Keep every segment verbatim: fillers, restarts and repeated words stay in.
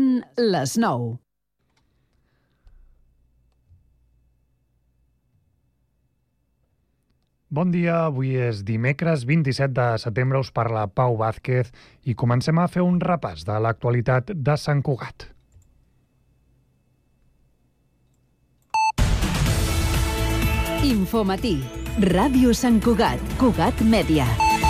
Són les nou. Bon dia, avui és dimecres vint-i-set de setembre, us parla Pau Vázquez i comencem a fer un repàs de l'actualitat de Sant Cugat. Infomatí, Ràdio Sant Cugat, Cugat Mèdia.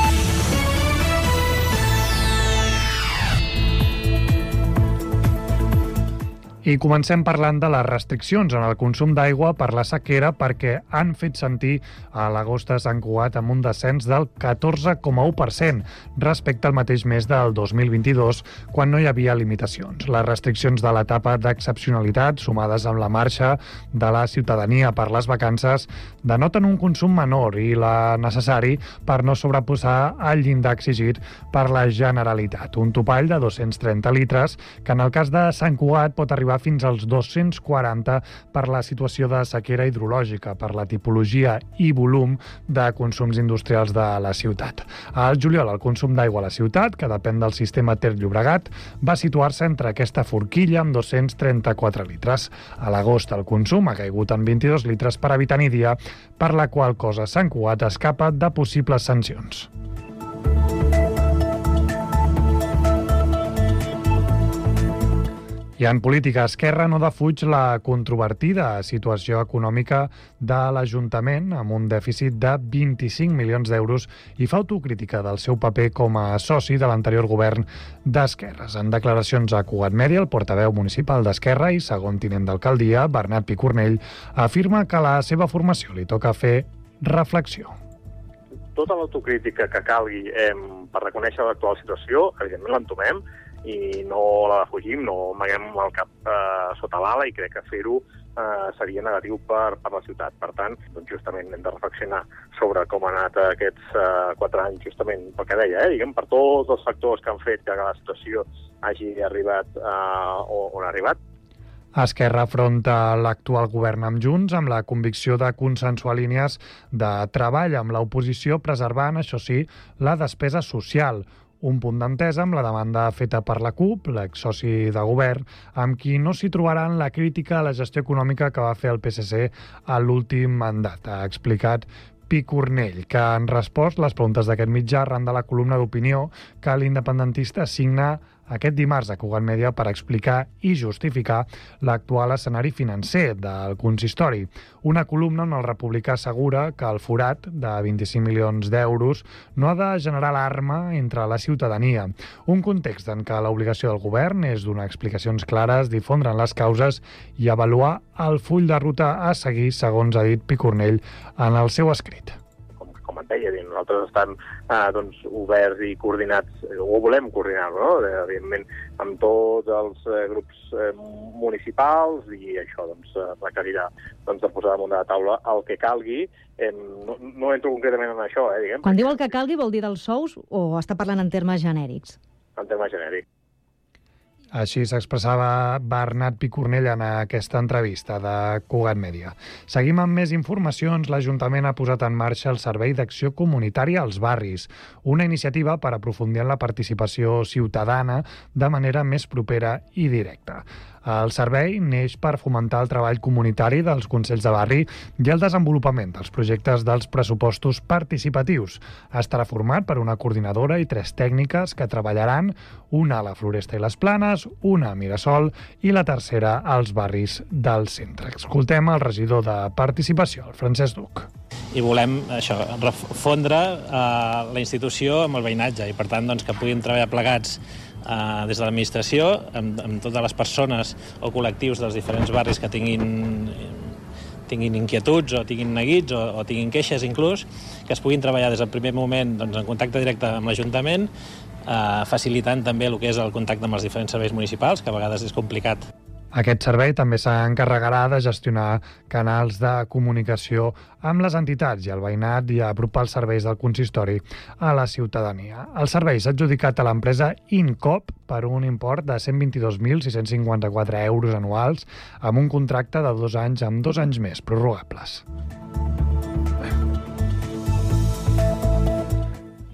I comencem parlant de les restriccions en el consum d'aigua per la sequera perquè han fet sentir a l'agost a Sant Cugat amb un descens del catorze coma u per cent respecte al mateix mes del dos mil vint-i-dos, quan no hi havia limitacions. Les restriccions de l'etapa d'excepcionalitat, sumades amb la marxa de la ciutadania per les vacances, denoten un consum menor i la necessari per no sobreposar el llindar exigit per la Generalitat. Un topall de dos-cents trenta litres, que en el cas de Sant Cugat pot arribar fins als dos-cents quaranta per la situació de sequera hidrològica, per la tipologia i volum de consums industrials de la ciutat. Al juliol, el consum d'aigua a la ciutat, que depèn del sistema Ter Llobregat, va situar-se entre aquesta forquilla amb dos-cents trenta-quatre litres. A l'agost, el consum ha caigut en vint-i-dos litres per habitant i dia, per la qual cosa Sant Cugat escapa de possibles sancions. I en política, Esquerra no defuig la controvertida situació econòmica de l'Ajuntament amb un dèficit de vint-i-cinc milions d'euros i fa autocrítica del seu paper com a soci de l'anterior govern d'Esquerres. En declaracions a Cugat Mèdia, el portaveu municipal d'Esquerra i segon tinent d'alcaldia, Bernat Picornell, afirma que a la seva formació li toca fer reflexió. Tota l'autocrítica que calgui eh, per reconèixer l'actual situació, evidentment l'entomem, i no la defugim, no amaguem el cap eh, sota l'ala, i crec que fer-ho eh, seria negatiu per, per la ciutat. Per tant, doncs justament hem de reflexionar sobre com han anat aquests eh, quatre anys, justament pel que deia, eh, diguem, per tots els factors que han fet que la situació hagi arribat eh, on ha arribat. Esquerra afronta l'actual govern amb Junts amb la convicció de consensuar línies de treball amb l'oposició, preservant, això sí, la despesa social. Un punt d'entesa amb la demanda feta per la CUP, l'exsoci de govern, amb qui no s'hi trobaran la crítica a la gestió econòmica que va fer el P S C a l'últim mandat, ha explicat Picornell, que han respost les preguntes d'aquest mitjà arran de la columna d'opinió que l'independentista signa aquest dimarts a Cugat Mèdia per explicar i justificar l'actual escenari financer del consistori. Una columna on el republicà assegura que el forat de vint-i-cinc milions d'euros no ha de generar alarma entre la ciutadania. Un context en què l'obligació del govern és donar explicacions clares, difondre'n les causes i avaluar el full de ruta a seguir, segons ha dit Picornell en el seu escrit. Com et deia, nosaltres estem eh, doncs, oberts i coordinats, o volem coordinar, no? Evidentment, amb tots els eh, grups eh, municipals, i això doncs, requerirà doncs, de posar damunt de la taula el que calgui. Eh, no, no entro concretament en això, eh, diguem. Quan diu el que calgui, vol dir dels sous o està parlant en termes genèrics? En termes genèrics. Així s'expressava Bernat Picornell en aquesta entrevista de Cugat Mèdia. Seguim amb més informacions. L'Ajuntament ha posat en marxa el Servei d'Acció Comunitària als Barris, una iniciativa per aprofundir en la participació ciutadana de manera més propera i directa. El servei neix per fomentar el treball comunitari dels consells de barri i el desenvolupament dels projectes dels pressupostos participatius. Estarà format per una coordinadora i tres tècniques que treballaran, una a la Floresta i les Planes, una a Mirasol i la tercera als barris del centre. Escoltem el regidor de Participació, el Francesc Duc. I volem això, refondre eh, la institució amb el veïnatge i, per tant, doncs, que puguin treballar plegats eh, des de l'administració, amb, amb totes les persones o col·lectius dels diferents barris que tinguin, tinguin inquietuds o tinguin neguits o, o tinguin queixes inclús, que es puguin treballar des del primer moment doncs, en contacte directe amb l'Ajuntament, eh, facilitant també el que és el contacte amb els diferents serveis municipals, que a vegades és complicat. Aquest servei també s'encarregarà de gestionar canals de comunicació amb les entitats i el veïnat i apropar els serveis del consistori a la ciutadania. El servei s'ha adjudicat a l'empresa Incop per un import de cent vint-i-dos mil sis-cents cinquanta-quatre euros anuals amb un contracte de dos anys amb dos anys més prorrogables.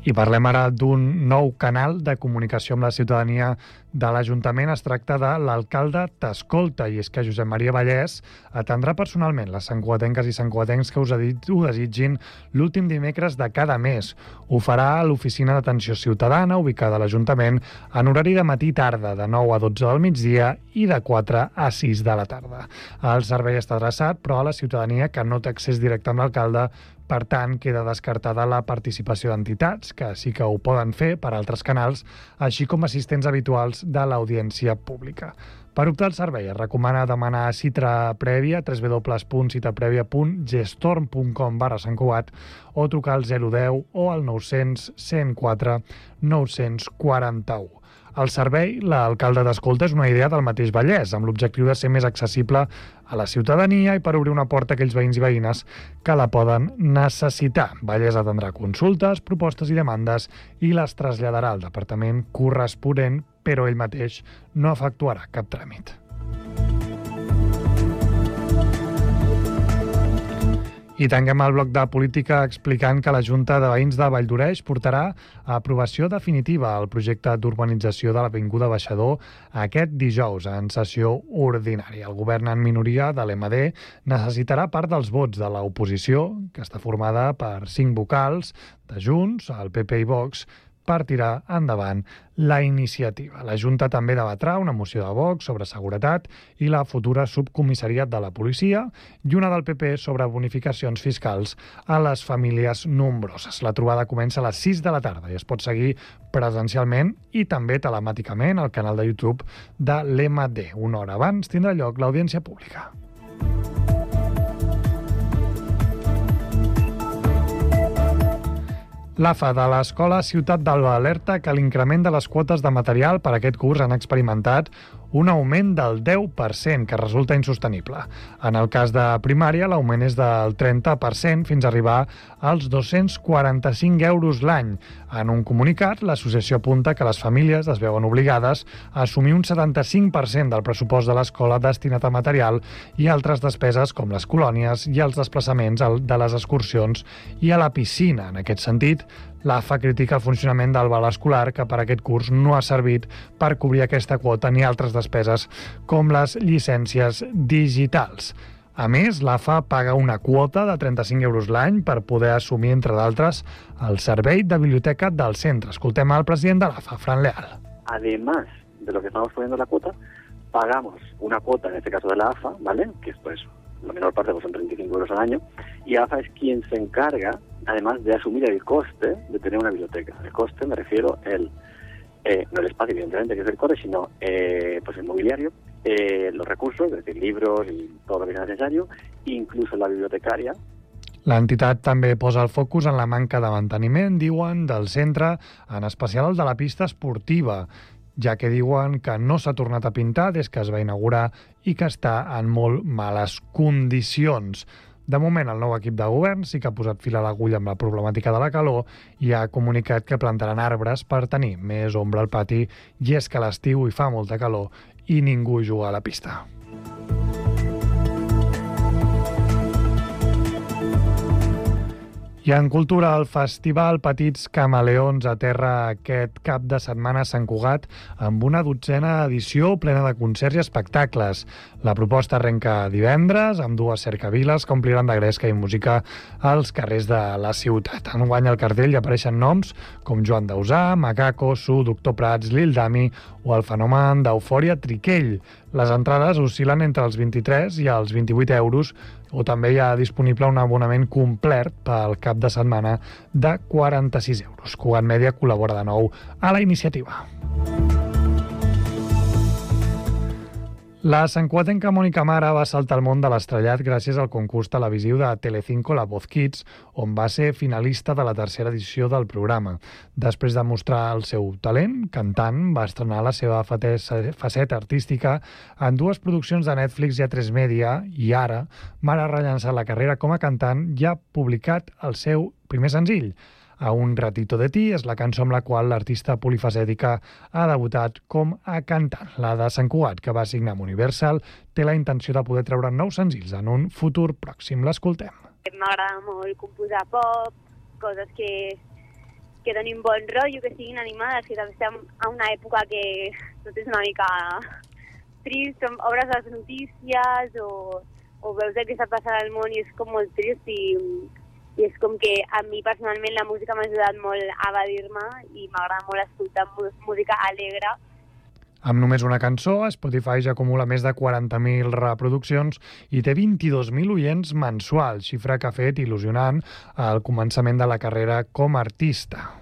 I parlem ara d'un nou canal de comunicació amb la ciutadania de l'Ajuntament. Es tracta de l'alcalde t'escolta, i és que Josep Maria Vallès atendrà personalment les santcugatenques i santcugatencs que us ho desitgin l'últim dimecres de cada mes. Ho farà a l'oficina d'atenció ciutadana, ubicada a l'Ajuntament, en horari de matí i tarda, de nou a dotze del migdia i de quatre a sis de la tarda. El servei està adreçat, però, a la ciutadania que no té accés directe amb l'alcalde. Per tant, queda descartada la participació d'entitats, que sí que ho poden fer per altres canals, així com assistents habituals de l'audiència pública. Per optar al servei es recomana demanar cita prèvia a w w w punt cita prèvia punt gestorm punt com barra Sant Cugat o trucar al zero deu o al nou cents cent quatre nou cents quaranta-u. El servei, l'alcalde t'escolta, és una idea del mateix Vallès, amb l'objectiu de ser més accessible a la ciutadania i per obrir una porta a aquells veïns i veïnes que la poden necessitar. Vallès atendrà consultes, propostes i demandes i les traslladarà al departament corresponent, però ell mateix no efectuarà cap tràmit. I tanquem el bloc de política explicant que la Junta de Veïns de Valldoreix portarà a aprovació definitiva el projecte d'urbanització de l'Avinguda Baixador aquest dijous en sessió ordinària. El govern en minoria de l'M D necessitarà part dels vots de l'oposició, que està formada per cinc vocals de Junts, el P P i Vox, per tirar endavant la iniciativa. La Junta també debatrà una moció de Vox sobre seguretat i la futura subcomissariat de la policia i una del P P sobre bonificacions fiscals a les famílies nombroses. La trobada comença a les sis de la tarda i es pot seguir presencialment i també telemàticament al canal de YouTube de l'M D. Una hora abans tindrà lloc l'audiència pública. L'A F A de l'Escola Ciutat d'Alba alerta que l'increment de les quotes de material per a aquest curs han experimentat un augment del deu per cent, que resulta insostenible. En el cas de primària, l'augment és del trenta per cent fins a arribar als dos-cents quaranta-cinc euros l'any. En un comunicat, l'associació apunta que les famílies es veuen obligades a assumir un setanta-cinc per cent del pressupost de l'escola destinat a material i altres despeses com les colònies i els desplaçaments de les excursions i a la piscina. En aquest sentit, l'A F A critica el funcionament del val escolar, que per aquest curs no ha servit per cobrir aquesta quota ni altres despeses com les llicències digitals. A més, l'A F A paga una quota de trenta-cinc euros l'any per poder assumir, entre d'altres, el servei de biblioteca del centre. Escoltem al president de l'A F A, Fran Leal. Además de lo que estamos poniendo la cuota, pagamos una cuota, en este caso de la A F A, ¿vale? Que es, pues, la menor parte, pues, son treinta y cinco euros al año, y A F A es quien se encarga, además, de asumir el coste de tener una biblioteca. El coste, me refiero, el, eh, no el espacio, evidentemente, que es el core, sino eh, pues el mobiliario, eh, los recursos, es decir, libros y todo lo que sea necesario, incluso la bibliotecaria. L'entitat també posa el focus en la manca de manteniment, diuen, del centre, en especial el de la pista esportiva, ja que diuen que no s'ha tornat a pintar des que es va inaugurar i que està en molt males condicions. De moment, el nou equip de govern sí que ha posat fil a l'agulla amb la problemàtica de la calor i ha comunicat que plantaran arbres per tenir més ombra al pati, i és que a l'estiu hi fa molta calor i ningú juga a la pista. I en cultura, el Festival Petits Camaleons aterra aquest cap de setmana a Sant Cugat amb una dotzena edició plena de concerts i espectacles. La proposta arrenca divendres, amb dues cercaviles que ompliran de gresca i música als carrers de la ciutat. Enguany al cartell hi apareixen noms com Joan Dausà, Macaco, Su, Doctor Prats, Lil Dami o el fenomen d'Eufòria Triquell. Les entrades oscil·len entre els vint-i-tres i els vint-i-vuit euros, o també hi ha disponible un abonament complet pel cap de setmana de quaranta-sis euros. Cugat Mèdia col·labora de nou a la iniciativa. La santcugatenca Mònica Mara va saltar al món de l'estrellat gràcies al concurs televisiu de Telecinco La Voz Kids, on va ser finalista de la tercera edició del programa. Després de mostrar el seu talent, cantant, va estrenar la seva faceta artística en dues produccions de Netflix i A tres Media, i ara Mara ha rellançat la carrera com a cantant i ha publicat el seu primer senzill. A un ratito de ti és la cançó amb la qual l'artista polifacètica ha debutat com a cantant. La de Sant Cugat, que va signar amb Universal, té la intenció de poder treure nous senzills en un futur pròxim. L'escoltem. M'agrada molt composar pop, coses que que donin bon rotllo, que siguin animades, que també estem a una època que tot és una mica trist, obres les notícies o, o veus el que està passant al món i és com molt trist i, i és com que a mi personalment la música m'ha ajudat molt a evadir-me i m'agrada molt escoltar música alegre. Amb només una cançó, Spotify ja acumula més de quaranta mil reproduccions i té vint-i-dos mil oients mensuals, xifra que ha fet il·lusionant al començament de la carrera com a artista.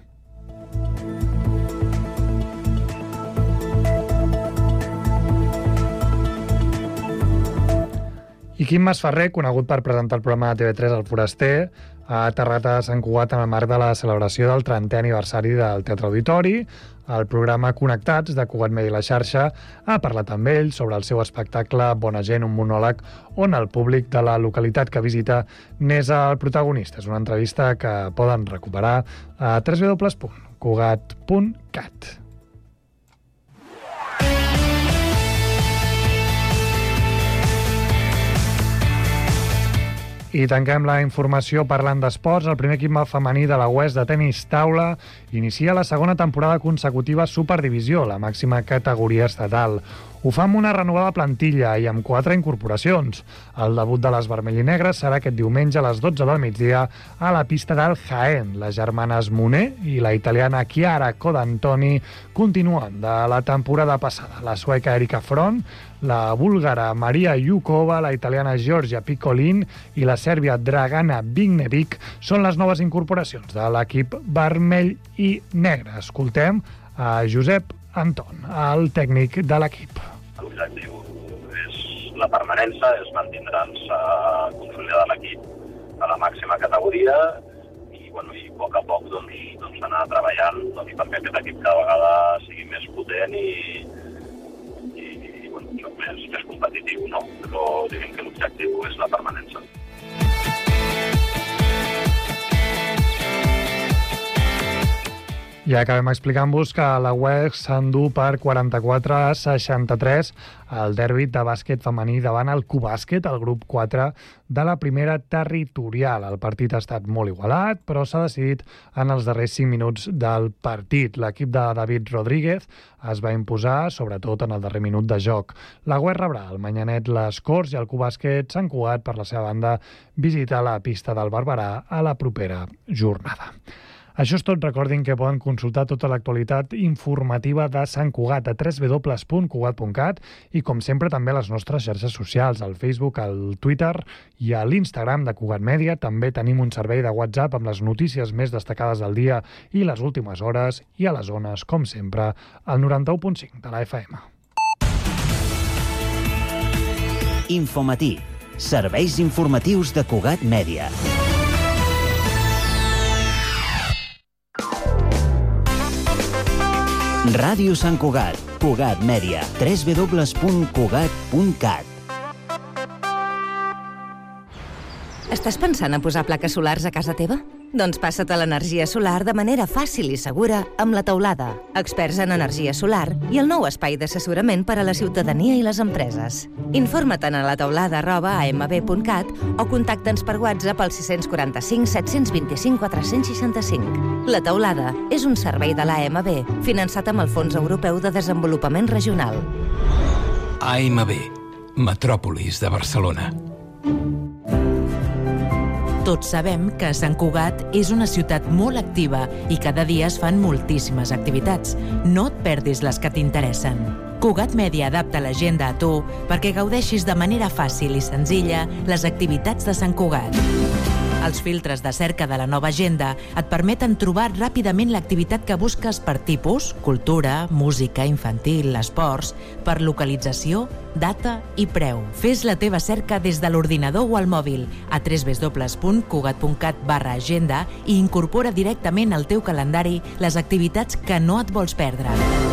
I Quim Masferrer, conegut per presentar el programa de T V tres El Foraster, ha aterrat a Sant Cugat en el marc de la celebració del trentè aniversari del Teatre Auditori. El programa Connectats de Cugat Mèdia i la Xarxa ha parlat amb ell sobre el seu espectacle Bona gent, un monòleg, on el públic de la localitat que visita n'és el protagonista. És una entrevista que poden recuperar a w w w punt cugat punt cat. I tanquem la informació parlant d'esports. El primer equip femení de la U E S de tenis taula inicia la segona temporada consecutiva Superdivisió, la màxima categoria estatal. Ho fa amb una renovada plantilla i amb quatre incorporacions. El debut de les vermell i negres serà aquest diumenge a les dotze del migdia a la pista del Jaén. Les germanes Moner i la italiana Chiara Codantoni continuen de la temporada passada. La sueca Erika Front, la búlgara Maria Yukova, la italiana Georgia Piccolin i la sèrbia Dragana Vignevic són les noves incorporacions de l'equip vermell i negre. Escoltem a Josep Anton, el tècnic de l'equip. L'objectiu és la permanència, és mantindre'ns a consolidar l'equip a la màxima categoria i, bueno, i a poc a poc doncs, doncs anar treballant doncs, perquè aquest equip cada vegada sigui més potent i, i, i bueno, més, més competitiu, no? Però diguem que l'objectiu és la permanència. I acabem explicant-vos que la U E S s'endú per quaranta-quatre a seixanta-tres el derbi de bàsquet femení davant el Cubàsquet, el grup quatre de la primera territorial. El partit ha estat molt igualat, però s'ha decidit en els darrers cinc minuts del partit. L'equip de David Rodríguez es va imposar, sobretot en el darrer minut de joc. La U E S rebrà el Manyanet Les Corts i el Cubàsquet Sant Cugat, per la seva banda, visita la pista del Barberà a la propera jornada. Això és tot. Recordin que poden consultar tota l'actualitat informativa de Sant Cugat a w w w punt cugat punt cat i, com sempre, també a les nostres xarxes socials, al Facebook, al Twitter i a l'Instagram de Cugat Mèdia. També tenim un servei de WhatsApp amb les notícies més destacades del dia i les últimes hores, i a les zones, com sempre, al noranta-u punt cinc de la F M. Infomatí. Serveis informatius de Cugat Mèdia. Ràdio Sant Cugat, Cugat Mèdia, w w w punt cugat punt cat. Estàs pensant a posar plaques solars a casa teva? Doncs passa't a l'energia solar de manera fàcil i segura amb La Teulada, experts en energia solar i el nou espai d'assessorament per a la ciutadania i les empreses. Informa't a la teulada arroba a m b punt cat o contacta'ns per WhatsApp al sis quatre cinc set dos cinc quatre sis cinc. La Teulada és un servei de l'A M B finançat amb el Fons Europeu de Desenvolupament Regional. A M B, Metròpolis de Barcelona. Tots sabem que Sant Cugat és una ciutat molt activa i cada dia es fan moltíssimes activitats. No et perdis les que t'interessen. Cugat Mèdia adapta l'agenda a tu perquè gaudeixis de manera fàcil i senzilla les activitats de Sant Cugat. Els filtres de cerca de la nova agenda et permeten trobar ràpidament l'activitat que busques per tipus, cultura, música, infantil, esports, per localització, data i preu. Fes la teva cerca des de l'ordinador o al mòbil a w w w punt cugat punt cat barra agenda i incorpora directament al teu calendari les activitats que no et vols perdre.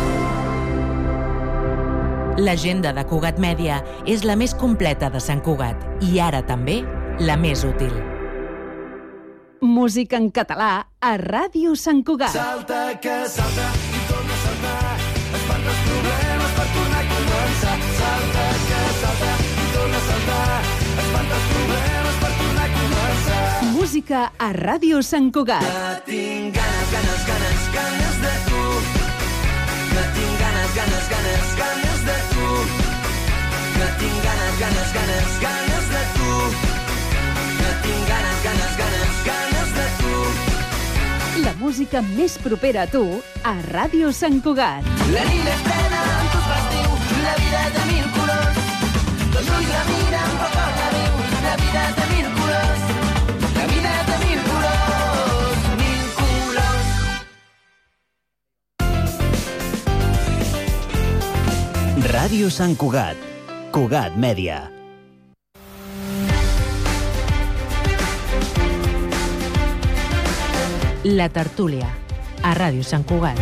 L'agenda de Cugat Mèdia és la més completa de Sant Cugat i ara també la més útil. Música en català a Ràdio Sant Cugat. Salta que salta i torna a saltar, espanta els problemes per tornar a començar. Salta que salta i torna a saltar, espanta els problemes per tornar a començar. Música a Ràdio Sant Cugat. Que tinc ganes, ganes, ganes ganes, ganes, ganes de tu. Que tinc ganes, ganes, ganes, ganes de tu. La música més propera a tu a Ràdio Sant Cugat. La nit és plena amb tus festiu, la vida de mil colors. Tots ulls la miren, però cor la viu, la vida de mil colors. La vida de mil colors, mil colors. Ràdio Sant Cugat. Cugat Mèdia. La tertúlia, a Ràdio Sant Cugat.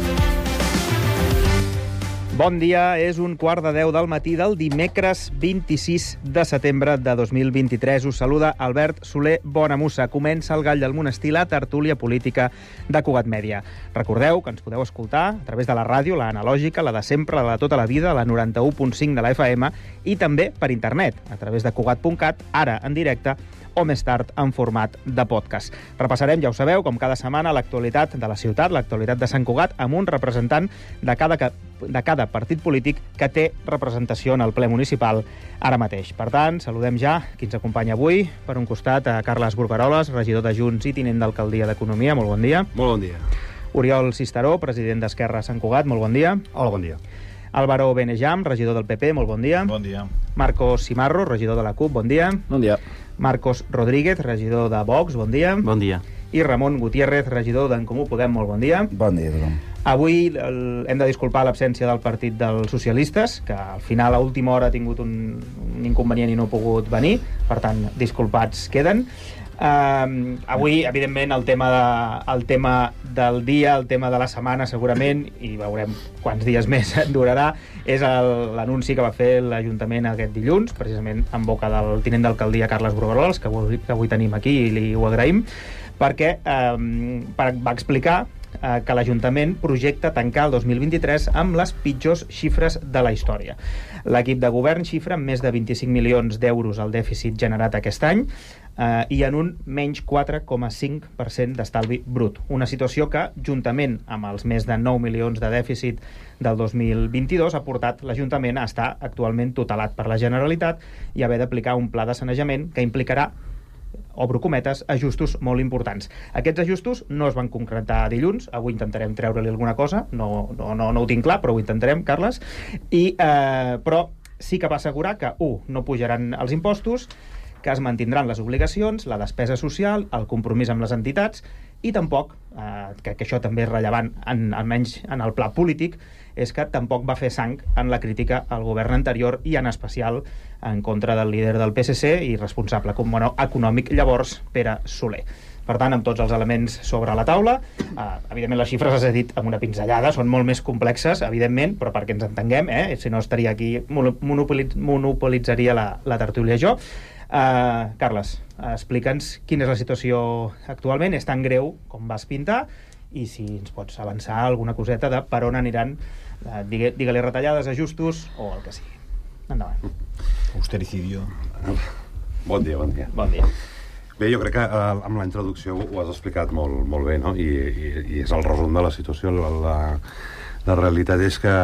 Bon dia, és un quart de deu del matí del dimecres vint-i-sis de setembre de dos mil vint-i-tres. Us saluda Albert Soler Bonamussa. Comença el Gall del Monestir, la tertúlia política de Cugat Mèdia. Recordeu que ens podeu escoltar a través de la ràdio, la analògica, la de sempre, la de tota la vida, la noranta-u punt cinc de la F M, i també per internet, a través de cugat punt cat, ara en directe, o més tard en format de podcast. Repassarem, ja ho sabeu, com cada setmana, l'actualitat de la ciutat, l'actualitat de Sant Cugat, amb un representant de cada, de cada partit polític que té representació en el ple municipal ara mateix. Per tant, saludem ja qui ens acompanya avui. Per un costat, a Carles Burgaroles, regidor de Junts i tinent d'alcaldia d'Economia. Molt bon dia. Molt bon dia. Oriol Cisteró, president d'Esquerra Sant Cugat. Molt bon dia. Hola, bon dia. Álvaro Benejam, regidor del P P. Molt bon dia. Bon dia. Marcos Simarro, regidor de la CUP. Bon dia. Bon dia. Marcos Rodríguez, regidor de Vox, bon dia. Bon dia. I Ramon Gutiérrez, regidor d'En Comú Podem, molt bon dia. Bon dia, tothom. Avui el, hem de disculpar l'absència del partit dels socialistes, que al final a última hora ha tingut un, un inconvenient i no ha pogut venir, per tant, disculpats queden. Uh, avui, evidentment, el tema, de, el tema del dia, el tema de la setmana, segurament, i veurem quants dies més durarà, és l'anunci que va fer l'Ajuntament aquest dilluns, precisament en boca del tinent d'alcaldia Carles Burgaroles, que avui, que avui tenim aquí i li ho agraïm, perquè eh, va explicar eh, que l'Ajuntament projecta tancar el dos mil vint-i-tres amb les pitjors xifres de la història. L'equip de govern xifra amb més de vint-i-cinc milions d'euros el dèficit generat aquest any, eh, i en un menys quatre coma cinc per cent d'estalvi brut. Una situació que, juntament amb els més de nou milions de dèficit del dos mil vint-i-dos, ha portat l'Ajuntament a estar actualment tutelat per la Generalitat i haver d'aplicar un pla de sanejament que implicarà, obro cometes, ajustos molt importants. Aquests ajustos no es van concretar dilluns, avui intentarem treure-li alguna cosa, no, no, no, no ho tinc clar, però ho intentarem, Carles, i, eh, però sí que va assegurar que, u, no pujaran els impostos, que es mantindran les obligacions, la despesa social, el compromís amb les entitats, i tampoc, eh, que, que això també és rellevant, en, almenys en el pla polític, és que tampoc va fer sang en la crítica al govern anterior i en especial en contra del líder del P S C i responsable com bueno, econòmic llavors, Pere Soler. Per tant, amb tots els elements sobre la taula, eh, evidentment les xifres, les he dit amb una pinzellada, són molt més complexes, evidentment, però perquè ens entenguem, eh, si no estaria aquí, monopolitz, monopolitzaria la, la tertúlia jo. Uh, Carles, uh, explica'ns quina és la situació actualment, és tan greu com vas pintar, i si ens pots avançar alguna coseta de per on aniran, uh, digue, digue-li retallades, ajustos o el que sigui. Endavant. Austericidio. Bon dia, bon dia. Bon dia. Bé, jo crec que uh, amb la introducció ho has explicat molt, molt bé, no? I, i, i és el resum de la situació. La, la, la realitat és que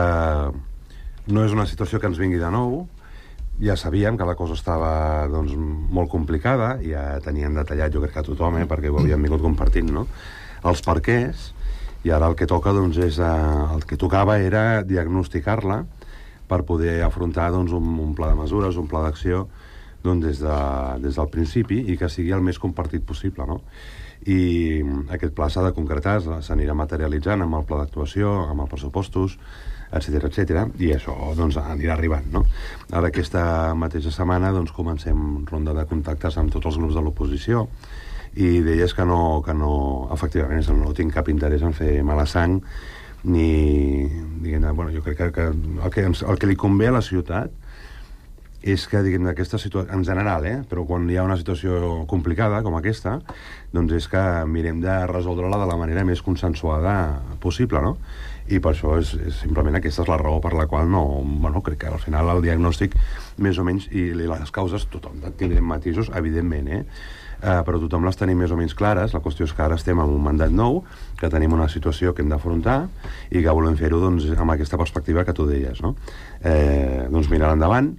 no és una situació que ens vingui de nou. Ja sabíem que la cosa estava doncs, molt complicada, ja teníem detallat jo crec que tothom, eh, perquè ho havíem vingut compartint, no? Els perquès, i ara el que toca doncs, és, eh, el que tocava era diagnosticar-la per poder afrontar doncs, un, un pla de mesures, un pla d'acció doncs, des, de, des del principi i que sigui el més compartit possible, no? I aquest pla s'ha de concretar, s'anirà materialitzant amb el pla d'actuació, amb els pressupostos, etcètera, etcètera, i això doncs, anirà arribant, no? Ara aquesta mateixa setmana doncs, comencem ronda de contactes amb tots els grups de l'oposició i deies que no, que no efectivament, no tinc cap interès en fer mala sang ni, diguem, bueno, jo crec que, que, el, que ens, el que li convé a la ciutat és que, diguem, aquesta situació, en general, eh, però quan hi ha una situació complicada com aquesta, doncs és que mirem de resoldre-la de la manera més consensuada possible, no? I per això és, és simplement aquesta és la raó per la qual no, bueno, crec que al final el diagnòstic més o menys, i les causes tothom tindrem matisos, evidentment, eh? Uh, però tothom les tenim més o menys clares. La qüestió és que ara estem en un mandat nou, que tenim una situació que hem d'afrontar i que volem fer-ho doncs, amb aquesta perspectiva que tu deies, no? Eh, doncs mirar endavant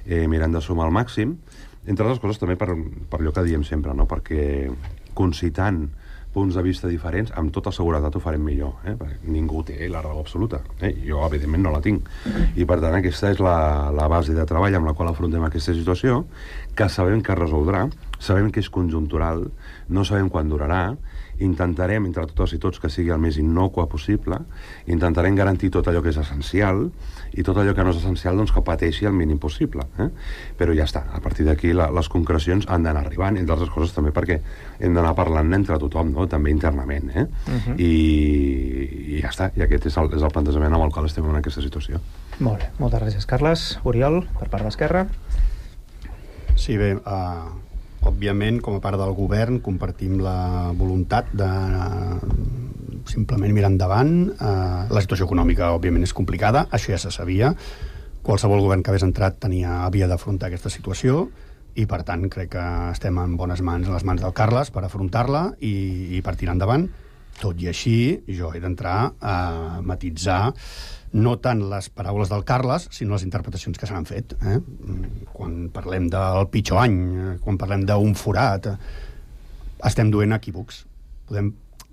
eh, mirem de sumar al màxim, entre altres coses també per, per allò que diem sempre, no? Perquè concitant punts de vista diferents, amb tota seguretat ho farem millor, eh? Perquè ningú té la raó absoluta, eh? Jo evidentment no la tinc, i per tant aquesta és la, la base de treball amb la qual afrontem aquesta situació, que sabem que es resoldrà, sabem que és conjuntural, no sabem quan durarà, intentarem entre totes i tots que sigui el més innocua possible, intentarem garantir tot allò que és essencial i tot allò que no és essencial doncs que pateixi el mínim possible, eh? Però ja està, a partir d'aquí la, les concrecions han d'anar arribant, entre altres coses també perquè hem d'anar parlant entre tothom, no? També internament, eh? Uh-huh. I, i ja està, i aquest és el, és el plantejament amb el qual estem en aquesta situació. Molt bé, moltes gràcies, Carles. Oriol, per part d'Esquerra. Sí, bé, uh, òbviament, com a part del govern, compartim la voluntat de uh, simplement mirar endavant. Uh, la situació econòmica, òbviament, és complicada, això ja se sabia. Qualsevol govern que hagués entrat tenia, havia d'afrontar aquesta situació i, per tant, crec que estem en bones mans, en les mans del Carles, per afrontar-la i, i per tirar endavant. Tot i així, jo he d'entrar a matitzar no tant les paraules del Carles, sinó les interpretacions que s'han fet. Eh? Quan parlem del pitjor any, quan parlem d'un forat, estem duent equívocs. Podem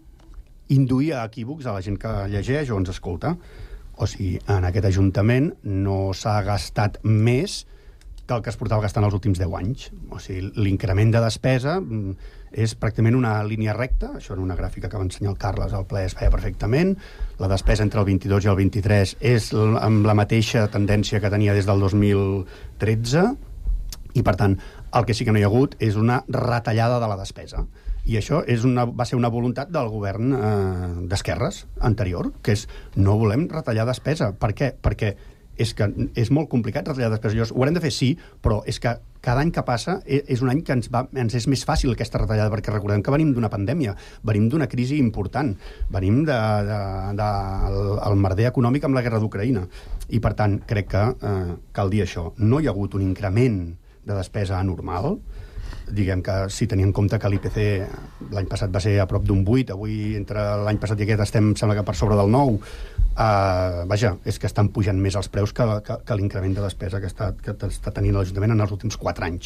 induir a equívocs a la gent que llegeix o ens escolta. O sigui, en aquest Ajuntament no s'ha gastat més que el que es portava gastant els últims deu anys. O sigui, l'increment de despesa és pràcticament una línia recta. Això era una gràfica que va ensenyar el Carles al ple, es feia perfectament. La despesa entre el vint-i-dos i el vint-i-tres és amb la mateixa tendència que tenia des del dos mil tretze i, per tant, el que sí que no hi ha hagut és una retallada de la despesa. I això és una, va ser una voluntat del govern eh, d'esquerres anterior, que és no volem retallar despesa. Per què? Perquè és que és molt complicat retallar despesa. Llavors, ho haurem de fer, sí, però és que cada any que passa és un any que ens, va, ens és més fàcil aquesta retallada, perquè recordem que venim d'una pandèmia, venim d'una crisi important, venim de, de, de, el, el merder econòmic amb la guerra d'Ucraïna. I, per tant, crec que eh, cal dir això. No hi ha hagut un increment de despesa anormal. Diguem que si tenia en compte que l'I P C l'any passat va ser a prop d'un vuit, avui entre l'any passat i aquest estem, sembla que per sobre del nou. Uh, vaja, és que estan pujant més els preus que, que, que l'increment de despesa que està, que està tenint l'Ajuntament en els últims quatre anys.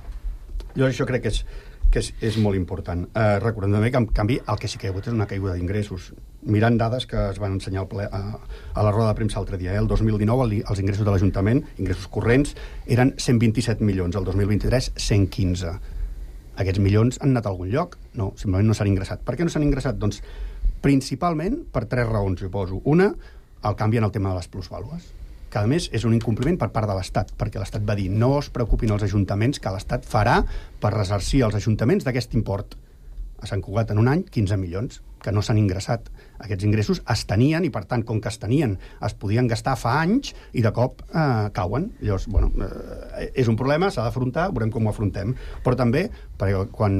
Jo això crec que és, que és, és molt important. Uh, recordem també que, en canvi, el que sí que hi ha hagut és una caiguda d'ingressos. Mirant dades que es van ensenyar al ple, a, a la roda de premsa l'altre dia, eh? El dos mil dinou el, els ingressos de l'Ajuntament, ingressos corrents, eren cent vint-i-set milions, el dos mil vint-i-tres cent quinze. Aquests milions han anat a algun lloc? No, simplement no s'han ingressat. Per què no s'han ingressat? Doncs principalment per tres raons, jo poso. Una, el canvi en el tema de les plusvàlues, que a més és un incompliment per part de l'Estat, perquè l'Estat va dir no es preocupin els ajuntaments, que l'Estat farà per ressarcir els ajuntaments d'aquest import. A Sant Cugat en un any, quinze milions, que no s'han ingressat. Aquests ingressos es tenien i, per tant, com que es tenien, es podien gastar fa anys i de cop eh, cauen. Llavors, bueno, eh, és un problema, s'ha d'afrontar, veurem com ho afrontem. Però també, perquè quan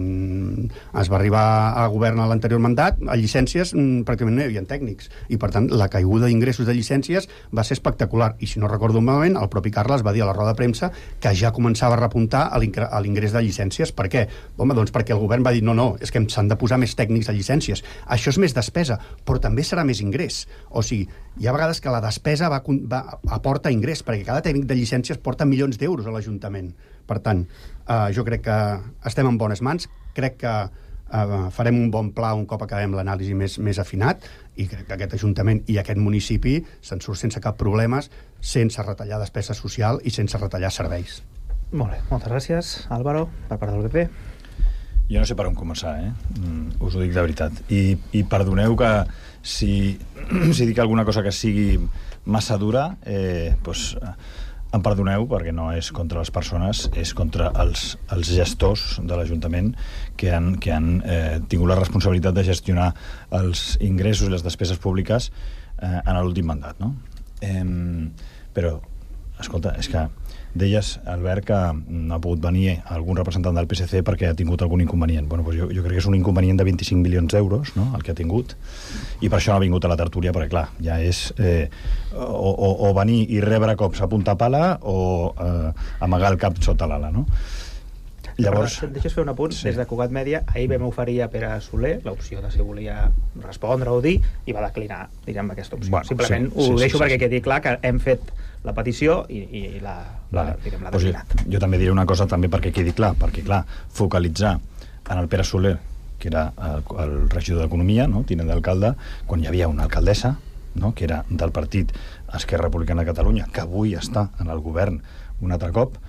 es va arribar a govern a l'anterior mandat, a llicències pràcticament no hi havia tècnics. I, per tant, la caiguda d'ingressos de llicències va ser espectacular. I, si no recordo malament, el propi Carles va dir a la roda de premsa que ja començava a repuntar a l'ingrés de llicències. Per què? Home, doncs perquè el govern va dir no, no, és que s'han de posar més tècnics a llicències. Això és més despesa, però també serà més ingrés. O sigui, hi ha vegades que la despesa va, va, aporta ingrés, perquè cada tècnic de llicències porta milions d'euros a l'Ajuntament. Per tant, eh, jo crec que estem en bones mans, crec que eh, farem un bon pla un cop acabem l'anàlisi més, més afinat, i crec que aquest Ajuntament i aquest municipi se'n surt sense cap problemes, sense retallar despesa social i sense retallar serveis. Molt bé, moltes gràcies. Álvaro, per part del P P. Jo no sé per on començar, eh? Mm, us ho dic de veritat. I, i perdoneu que si, si dic alguna cosa que sigui massa dura, eh, doncs, em perdoneu, perquè no és contra les persones, és contra els, els gestors de l'Ajuntament que han, que han eh, tingut la responsabilitat de gestionar els ingressos i les despeses públiques eh, en l'últim mandat, no? Eh, però, escolta, és que deies, Albert, que no ha pogut venir algun representant del P S C perquè ha tingut algun inconvenient. Bueno, doncs jo, jo crec que és un inconvenient de vint-i-cinc milions d'euros, no?, el que ha tingut, i per això no ha vingut a la tertúlia, perquè, clar, ja és eh, o, o, o venir i rebre cops a punta pala o eh, amagar el cap sota l'ala, no? Llavors... Però, deixes fer un apunt, sí. Des de Cugat Mèdia, ahir vam oferir a Pere Soler l'opció de si volia respondre o dir, i va declinar, diguem, aquesta opció. Bueno, simplement sí, ho sí, deixo sí, perquè sí. Quedi clar que hem fet la petició i, i la, la, diguem, la pues jo, jo també diré una cosa també perquè quedi clar, perquè clar, focalitzar en el Pere Soler, que era el, el regidor d'Economia, no? tinent d'alcalde, quan hi havia una alcaldessa, no? que era del partit Esquerra Republicana de Catalunya, que avui està en el govern un altre cop,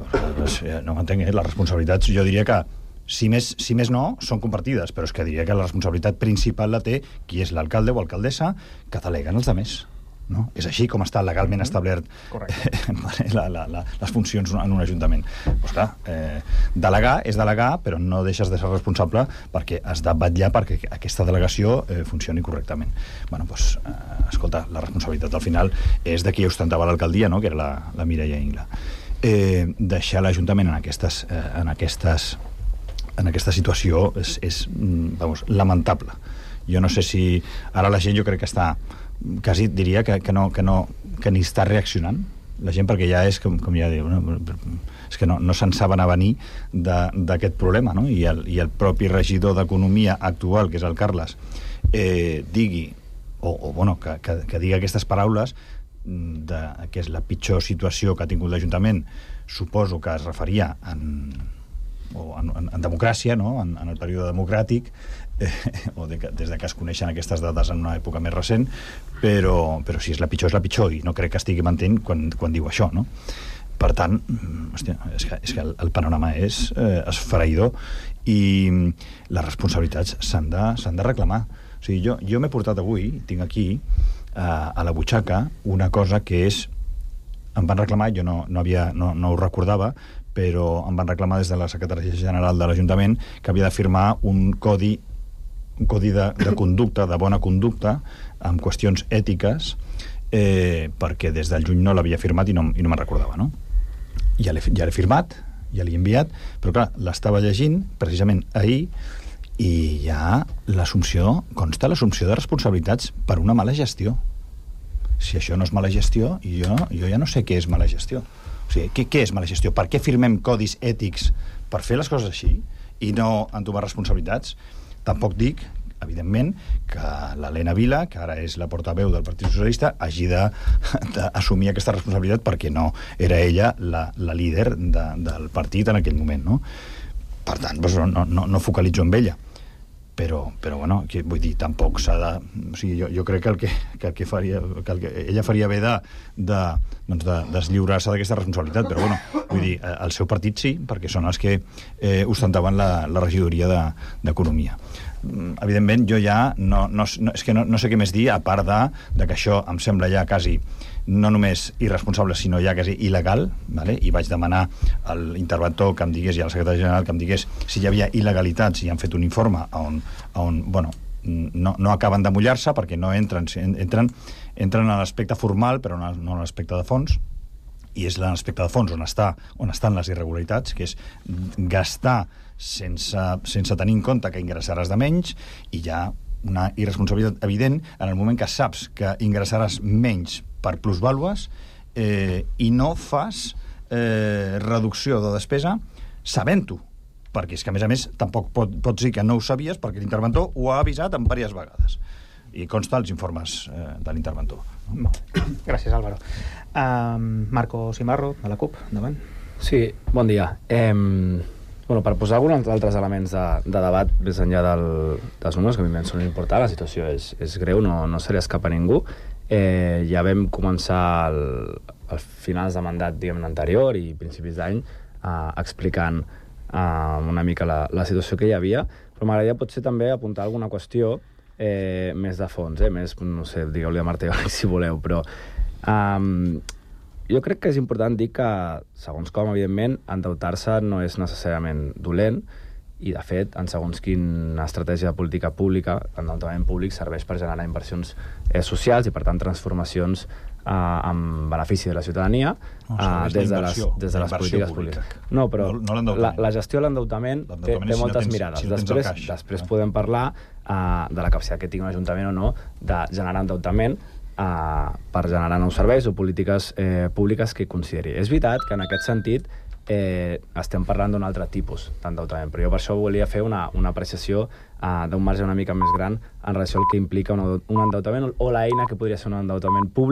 no m'entenc, eh? Les responsabilitats, jo diria que si més, si més no, són compartides, però és que diria que la responsabilitat principal la té qui és l'alcalde o alcaldessa que deleguen els altres. No? És així com està legalment establert la, la, la, les funcions en un ajuntament. Pues clar, eh, delegar és delegar, però no deixes de ser responsable perquè has de vetllar perquè aquesta delegació eh, funcioni correctament. Bueno, pues, eh, escolta, la responsabilitat al final és de qui ostentava l'alcaldia, no? que era la, la Mireia Ingla. Eh, deixar l'Ajuntament en aquestes, eh, en aquestes en aquesta situació és, és vamos, lamentable. Jo no sé si ara la gent jo crec que està quasi diria que, que, no, que, no, que ni està reaccionant la gent perquè ja és com, com ja diu no? És que no, no se'n saben a venir d'aquest problema, no? I, el, i el propi regidor d'Economia actual, que és el Carles, eh, digui o, o bueno, que, que, que digui aquestes paraules de, que és la pitjor situació que ha tingut l'Ajuntament, suposo que es referia en, o en, en, en democràcia, no? en, en el període democràtic, eh, o de que, des de que es coneixen aquestes dades en una època més recent, però, però si és la pitjor, és la pitjor, i no crec que estigui mantent quan, quan diu això, no? Per tant, hòstia, és que, és que el, el panorama és eh, esfereïdor i les responsabilitats s'han de, s'han de reclamar. O sigui, jo, jo m'he portat avui, tinc aquí, a la butxaca una cosa que és em van reclamar, jo no, no, havia, no, no ho recordava, però em van reclamar des de la Secretaria General de l'Ajuntament que havia de firmar un codi un codi de, de conducta, de bona conducta amb qüestions ètiques eh, perquè des del juny no l'havia firmat i no, i no me'n recordava, no? Ja l'he, ja l'he firmat, ja l'he enviat, però clar, l'estava llegint precisament ahir i ja l'assumpció, consta l'assumpció de responsabilitats per una mala gestió. Si això no és mala gestió, jo, jo ja no sé què és mala gestió. O sigui, què, què és mala gestió? Per què firmem codis ètics per fer les coses així i no entomar responsabilitats? Tampoc dic, evidentment, que l'Helena Vila, que ara és la portaveu del Partit Socialista, hagi d'assumir aquesta responsabilitat perquè no era ella la, la líder de, del partit en aquell moment, no? Per tant, doncs no, no, no focalitzo en ella. Però, però bueno, que, vull dir, tampoc s'ha de... O sigui, jo, jo crec que el que, que, el que, faria, que, el que ella faria bé de, de, doncs de deslliurar-se d'aquesta responsabilitat, però bueno, vull dir, el seu partit sí, perquè són els que eh, ostentaven la, la regidoria d'Economia. Evidentment, jo ja no, no, no, és que no, no sé què més dir, a part de, de que això em sembla ja quasi no només irresponsable, sinó ja quasi il·legal, vale? I vaig demanar a l'interventor que em digués i al secretari general que em digués si hi havia il·legalitats, i han fet un informe on, on bueno, no, no acaben de mullar-se perquè no entren, entren, entren a l'aspecte formal, però no, no a l'aspecte de fons, i és l'aspecte de fons on, està, on estan les irregularitats, que és gastar sense, sense tenir en compte que ingressaràs de menys, i hi ha una irresponsabilitat evident en el moment que saps que ingressaràs menys per plusvàlues eh, i no fas eh, reducció de despesa sabent-ho, perquè és que a més a més tampoc pot, pot dir que no ho sabies perquè l'interventor ho ha avisat en diverses vegades i consta els informes eh, de l'interventor. Gràcies, Álvaro. Um, Marco Simarro, de la CUP, endavant. Sí, bon dia. Eh, bueno, per posar alguns altres elements de, de debat més enllà del, dels números, que a mi em són importants, la situació és, és greu, no, no se li escapa a ningú. Eh, ja vam començar el, al finals de mandat, diguem, anterior i principis d'any eh, explicant eh, una mica la, la situació que hi havia, però m'agradaria potser també apuntar alguna qüestió eh, més de fons, eh, més, no sé, digueu-li a Marta i si voleu, però eh, jo crec que és important dir que, segons com, evidentment, endeutar-se no és necessàriament dolent, i, de fet, en segons quina estratègia de política pública, l'endeutament públic serveix per generar inversions eh, socials i, per tant, transformacions eh, en benefici de la ciutadania no, eh, des, de les, des de les polítiques públiques. No, però no, no la, la gestió de l'endeutament té, té moltes si no tens, mirades. Si no després caix, després eh? podem parlar eh, de la capacitat que tingui un ajuntament o no de generar endeutament eh, per generar nous serveis o polítiques eh, públiques que consideri. És veritat que, en aquest sentit, Eh, estem parlant d'un altre tipus d'endeutament, però jo per això volia fer una, una apreciació eh, d'un marge una mica més gran en relació al que implica un, un endeutament o l'eina que podria ser un endeutament públic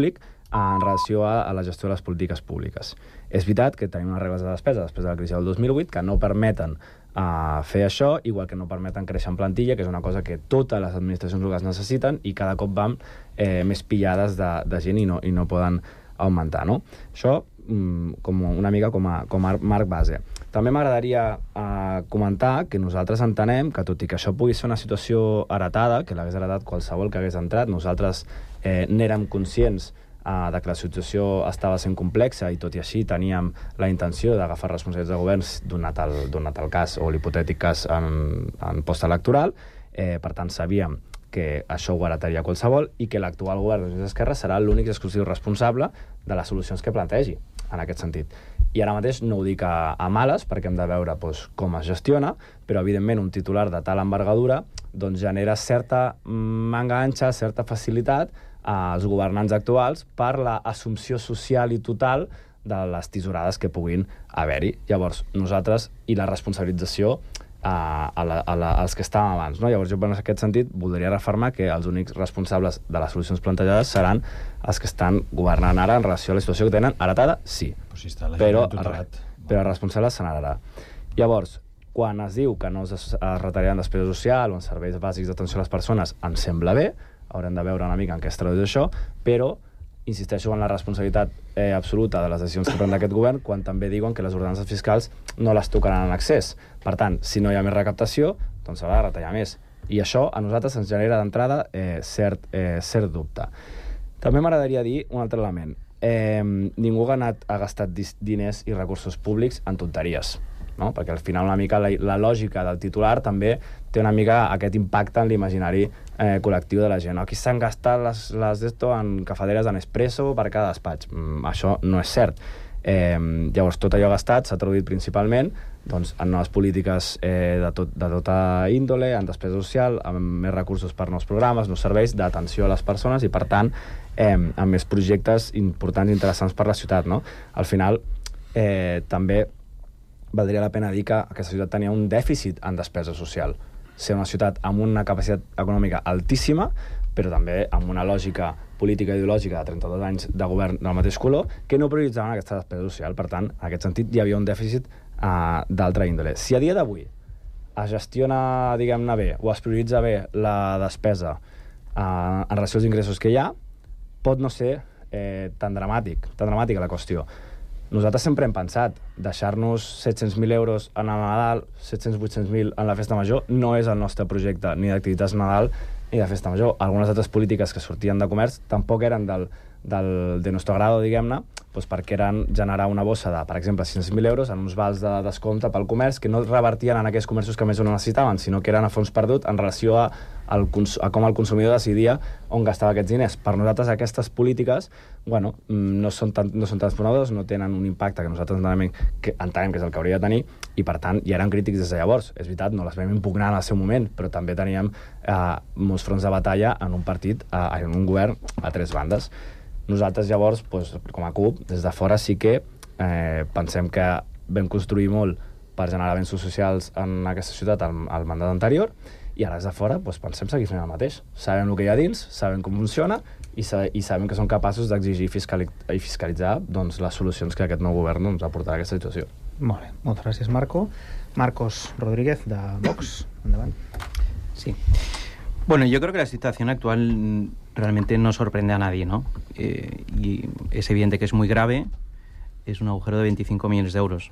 en relació a, a la gestió de les polítiques públiques. És veritat que tenim unes regles de despesa després de la crisi del dos mil vuit que no permeten uh, fer això, igual que no permeten créixer en plantilla, que és una cosa que totes les administracions locals necessiten i cada cop van eh, més pillades de, de gent i no, i no poden augmentar, no? Això mm, com una mica com a, com a marc base. També m'agradaria uh, comentar que nosaltres entenem que, tot i que això pugui ser una situació heretada, que l'hagués heretat qualsevol que hagués entrat, nosaltres eh, n'érem conscients Uh, de que la situació estava sent complexa i tot i així teníem la intenció d'agafar responsabilitats de governs donat el, donat el cas o l'hipotètic cas en, en postelectoral. Eh, per tant, sabíem que això ho heretaria qualsevol i que l'actual govern de Junts d'Esquerra serà l'únic exclusiu responsable de les solucions que plantegi, en aquest sentit. I ara mateix no ho dic a, a males, perquè hem de veure doncs, com es gestiona, però evidentment un titular de tal envergadura doncs, genera certa manga ancha, certa facilitat als governants actuals per l'assumpció social i total de les tisorades que puguin haver-hi. Llavors, nosaltres, i la responsabilització a, a la, a la, als que estàvem abans, no? Llavors, jo en aquest sentit voldria refermar que els únics responsables de les solucions plantejades seran els que estan governant ara en relació a la situació que tenen heretada, sí. Pues sí, està la però, el, però els responsables se n'herarà. Llavors, quan es diu que no es, es retallaran despesa social o en serveis bàsics d'atenció a les persones, em sembla bé, haurem de veure una mica en què es tradueix això, però insisteixo en la responsabilitat eh, absoluta de les decisions que pren aquest govern quan també diuen que les ordenances fiscals no les tocaran en excés. Per tant, si no hi ha més recaptació, doncs s'haurà de retallar més. I això a nosaltres ens genera d'entrada eh, cert, eh, cert dubte. També m'agradaria dir un altre element. Eh, ningú ha, anat, ha gastat diners i recursos públics en tonteries, no? Perquè al final una mica la, la lògica del titular també té una mica aquest impacte en l'imaginari eh, col·lectiu de la gent. Aquí s'han gastat les, les d'esto en cafeteres en espresso per cada despatx. Mm, això no és cert. Eh, llavors, tot allò gastat s'ha traduït principalment doncs, en noves polítiques eh, de, tot, de tota índole, en despesa social, amb més recursos per nous programes, nous serveis d'atenció a les persones i, per tant, eh, amb més projectes importants i interessants per la ciutat, no? Al final, eh, també valdria la pena dir que aquesta ciutat tenia un dèficit en despesa social. Ser una ciutat amb una capacitat econòmica altíssima, però també amb una lògica política i ideològica de trenta-dos anys de govern del mateix color, que no prioritzaven aquesta despesa social. Per tant, en aquest sentit, hi havia un dèficit uh, d'altra índole. Si a dia d'avui es gestiona, diguem-ne bé, o es prioritza bé la despesa uh, en relació als ingressos que hi ha, pot no ser eh, tan dramàtic, tan dramàtica la qüestió. Nosaltres sempre hem pensat deixar-nos set-cents mil euros en el Nadal, set-cents vuit-cents mil en la festa major, no és el nostre projecte ni d'activitats Nadal ni de festa major. Algunes altres polítiques que sortien de comerç tampoc eren del, del, de nostre grado, diguem-ne, doncs perquè eren generar una bossa de, per exemple, sis-cents mil euros en uns vals de descompte pel comerç que no revertien en aquells comerços que més ho necessitaven, sinó que eren a fons perdut en relació a, al, a com el consumidor decidia on gastava aquests diners. Per nosaltres aquestes polítiques, bueno, no són, tan, no són transformadores, no tenen un impacte que nosaltres entenem que, entenem que és el que hauria de tenir i, per tant, ja eren crítics des de llavors. És veritat, no les vam impugnar en el seu moment, però també teníem eh, molts fronts de batalla en un partit, eh, en un govern a tres bandes. Nosaltres, llavors, doncs, com a C U P, des de fora sí que eh, pensem que vam construir molt per generar avenços socials en aquesta ciutat al, al mandat anterior i ara des de fora doncs, pensem seguir fent el mateix. Sabem el que hi ha dins, sabem com funciona i, sa i sabem que som capaços d'exigir i, fiscali i fiscalitzar doncs, les solucions que aquest nou govern doncs, ha portat a aquesta situació. Molt bé, moltes gràcies, Marco. Marcos Rodríguez, de Vox, endavant. Sí. Bueno, yo creo que la situación actual realmente no sorprende a nadie, ¿no? Eh, y es evidente que es muy grave, es un agujero de veinticinco millones de euros.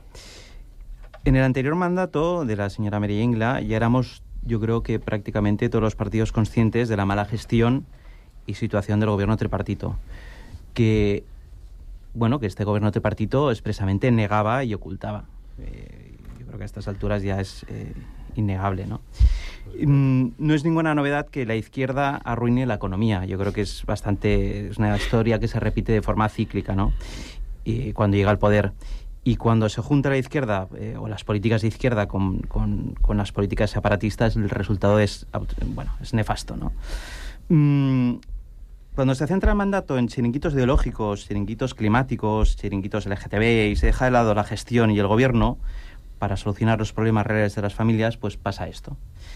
En el anterior mandato de la señora Mireia Ingla ya éramos, yo creo que prácticamente todos los partidos conscientes de la mala gestión y situación del gobierno tripartito, que, bueno, que este gobierno tripartito expresamente negaba y ocultaba. Eh, yo creo que a estas alturas ya es eh, innegable, ¿no? No es ninguna novedad que la izquierda arruine la economía. Yo creo que es bastante, es una historia que se repite de forma cíclica, ¿no? Y cuando llega al poder. Y cuando se junta la izquierda, eh, o las políticas de izquierda con, con, con las políticas separatistas, el resultado es, bueno, es nefasto, ¿no? Mm, cuando se centra el mandato en chiringuitos ideológicos, chiringuitos climáticos, chiringuitos L G T B y se deja de lado la gestión y el gobierno para solucionar los problemas reales de las familias, pues pasa esto.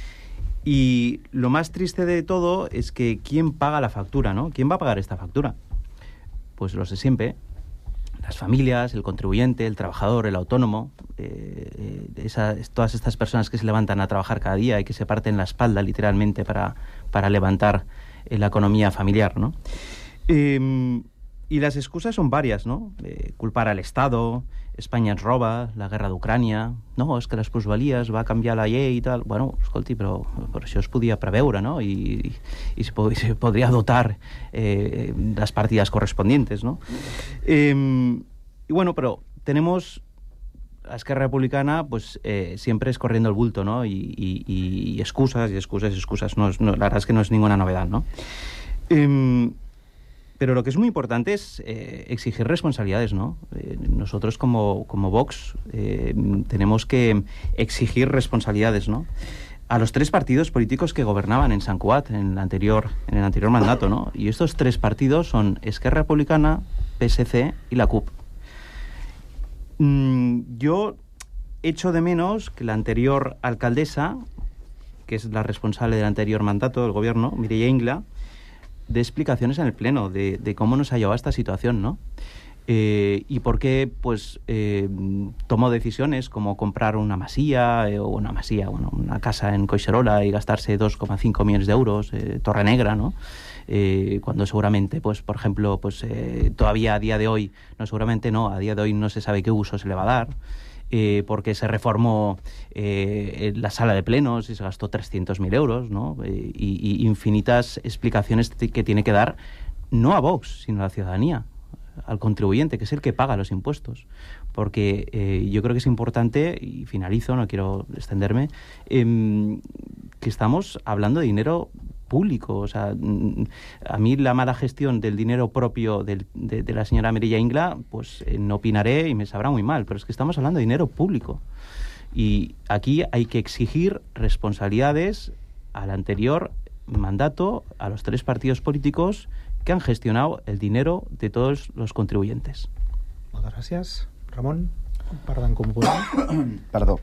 Y lo más triste de todo es que ¿quién paga la factura, no? ¿Quién va a pagar esta factura? pues los de siempre, las familias, el contribuyente, el trabajador, el autónomo, eh, esa, todas estas personas que se levantan a trabajar cada día y que se parten la espalda literalmente para, para levantar eh, la economía familiar, ¿no? Eh, y las excusas son varias, ¿no? Eh, culpar al Estado, Espanya ens roba, la guerra d'Ucrània, no, és que les plusvalies va canviar la llei i tal. Bueno, escolti, però, però això es podia preveure, no? I, i se, pod se podria dotar eh, las partidas correspondientes, ¿no? Eh, y bueno, pero tenemos a Esquerra Republicana, pues eh, siempre es corriendo el bulto, ¿no? Y, y, y excusas, y excusas, y excusas. No, no, la verdad es que no es ninguna novedad, ¿no? Eh, Pero lo que es muy importante es eh, exigir responsabilidades, ¿no? Eh, nosotros como, como Vox eh, tenemos que exigir responsabilidades, ¿no? A los tres partidos políticos que gobernaban en Sant Cugat en el anterior, en el anterior mandato, ¿no? Y estos tres partidos son Esquerra Republicana, P S C y la C U P. Mm, yo echo de menos que la anterior alcaldesa, que es la responsable del anterior mandato del gobierno, Mireia Ingla, de explicaciones en el Pleno de, de cómo nos ha llevado a esta situación, ¿no? Eh, y por qué, pues, eh, tomó decisiones como comprar una masía, eh, o una masía, bueno, una casa en Collserola y gastarse dos coma cinco millones de euros, eh, Torre Negra, ¿no? Eh, cuando seguramente, pues, por ejemplo, pues, eh, todavía a día de hoy, no, seguramente no, a día de hoy no se sabe qué uso se le va a dar. Eh, porque se reformó eh, la sala de plenos y se gastó trescientos mil euros, ¿no? Eh, y, y infinitas explicaciones que tiene que dar no a Vox, sino a la ciudadanía, al contribuyente, que es el que paga los impuestos. Porque eh, yo creo que es importante, y finalizo, no quiero extenderme, eh, que estamos hablando de dinero público. O sea, a mí la mala gestión del dinero propio del, de, de la señora Mireia Ingla, pues eh, no opinaré y me sabrá muy mal, pero es que estamos hablando de dinero público. Y aquí hay que exigir responsabilidades al anterior mandato, a los tres partidos políticos que han gestionado el dinero de todos los contribuyentes. Moltes gràcies. Ramon, parlant com podem. Perdó.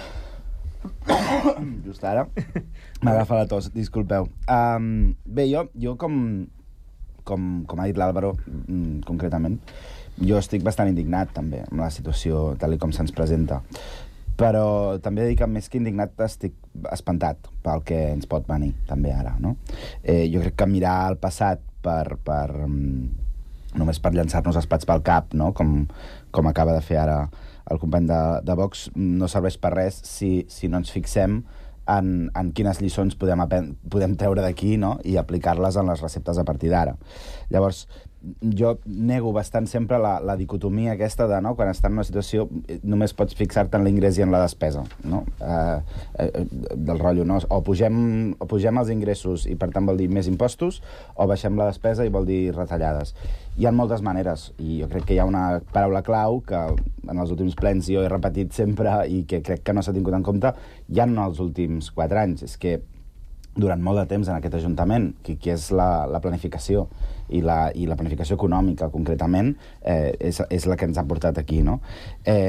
Just ara m'agafa la tos, disculpeu. Um, bé, jo, jo com, com, com ha dit l'Àlvaro, mm, concretament, jo estic bastant indignat també amb la situació tal com se'ns presenta. Però també he de dir que més que indignat estic espantat pel que ens pot venir també ara, no? Eh, jo crec que mirar al passat per, per, um, només per llançar-nos els pats pel cap, no? com, com acaba de fer ara el company de, de Vox, no serveix per res si, si no ens fixem en, en quines lliçons podem, podem treure d'aquí, no? I aplicar-les en les receptes a partir d'ara. Llavors, jo nego bastant sempre la, la dicotomia aquesta de, no, quan estàs en una situació només pots fixar-te en l'ingrés i en la despesa, no? Eh, eh, del rotllo, no? O pugem, o pugem els ingressos i per tant vol dir més impostos, o baixem la despesa i vol dir retallades. Hi ha moltes maneres, i jo crec que hi ha una paraula clau que en els últims plens jo he repetit sempre i que crec que no s'ha tingut en compte ja en els últims quatre anys, és que durant molt de temps en aquest Ajuntament, que, que és la, la planificació i la, i la planificació econòmica concretament, eh, és, és la que ens ha portat aquí, no? Eh,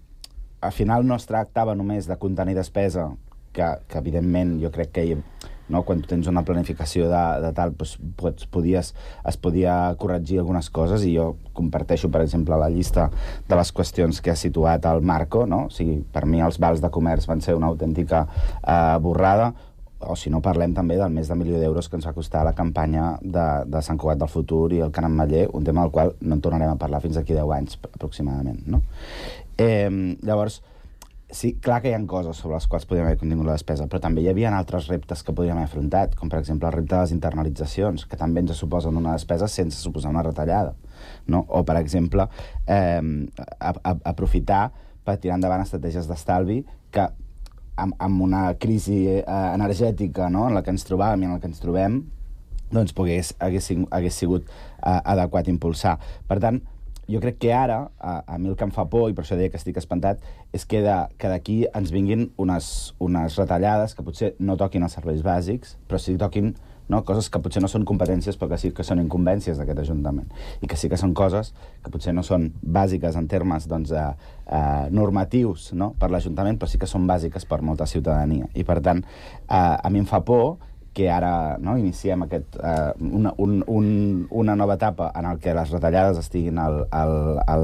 al final no es tractava només de contenir despesa, que, que evidentment jo crec que no, quan tu tens una planificació de, de tal, doncs, pots, podies, es podia corregir algunes coses, i jo comparteixo, per exemple, la llista de les qüestions que ha situat el Marco, no? O sigui, per mi els vals de comerç van ser una autèntica eh, borrada, o si no parlem també del més de milió d'euros que ens va costar la campanya de, de Sant Cugat del Futur i el Can Ametller, un tema del qual no en tornarem a parlar fins aquí deu anys aproximadament, no? Eh, llavors, sí, clar que hi ha coses sobre les quals podríem haver contingut la despesa, però també hi havia altres reptes que podríem haver afrontat, com per exemple el repte de les internalitzacions, que també ens suposen una despesa sense suposar una retallada, no? O, per exemple, eh, a, a, aprofitar per tirar endavant estratègies d'estalvi que amb, amb una crisi eh, energètica, no?, en la que ens trobàvem i en la que ens trobem, doncs pogués, hagués, hagués sigut eh, adequat impulsar. Per tant, jo crec que ara, a, a mi el que em fa por, i per això deia que estic espantat, és que d'aquí ens vinguin unes, unes retallades que potser no toquin els serveis bàsics, però sí que toquin, no, coses que potser no són competències, però que sí que són incumbències d'aquest Ajuntament. I que sí que són coses que potser no són bàsiques en termes doncs, eh, eh, normatius, no?, per l'Ajuntament, però sí que són bàsiques per molta ciutadania. I per tant, eh, a mi em fa por que ara no, iniciem aquest, uh, una, un, un, una nova etapa en el que les retallades estiguin al, al, al,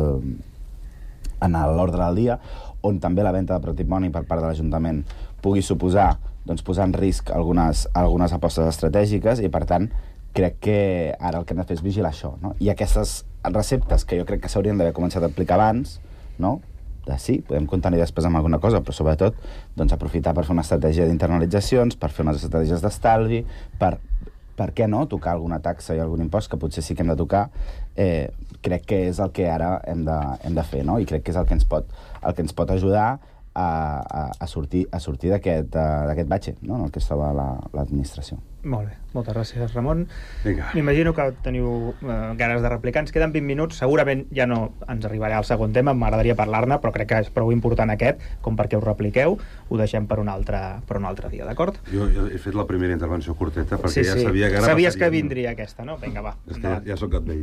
en l'ordre del dia, on també la venda de patrimoni per part de l'Ajuntament pugui suposar doncs, posar en risc algunes, algunes apostes estratègiques i, per tant, crec que ara el que hem de fer és vigilar això. No? I aquestes receptes que jo crec que s'haurien d'haver començat a aplicar abans, no? de sí, podem contenir després amb alguna cosa, però sobretot doncs, aprofitar per fer una estratègia d'internalitzacions, per fer unes estratègies d'estalvi, per, per què no, tocar alguna taxa i algun impost, que potser sí que hem de tocar, eh, crec que és el que ara hem de, hem de fer, no? I crec que és el que ens pot, el que ens pot ajudar a, a, a sortir, a sortir d'aquest d'aquest batxe, no? en el que es troba l'administració. La, Molt bé, moltes gràcies, Ramon. Vinga. M'imagino que teniu eh, ganes de replicar. Ens queden vint minuts, segurament ja no ens arribarà al segon tema, m'agradaria parlar-ne, però crec que és prou important aquest, com perquè ho repliqueu, ho deixem per un altre, per un altre dia, d'acord? Jo, jo he fet la primera intervenció curteta, perquè sí, ja sí. sabia que ara Sabies passaria... que vindria aquesta, no? Vinga, va. És que ja, ja sóc gat vell.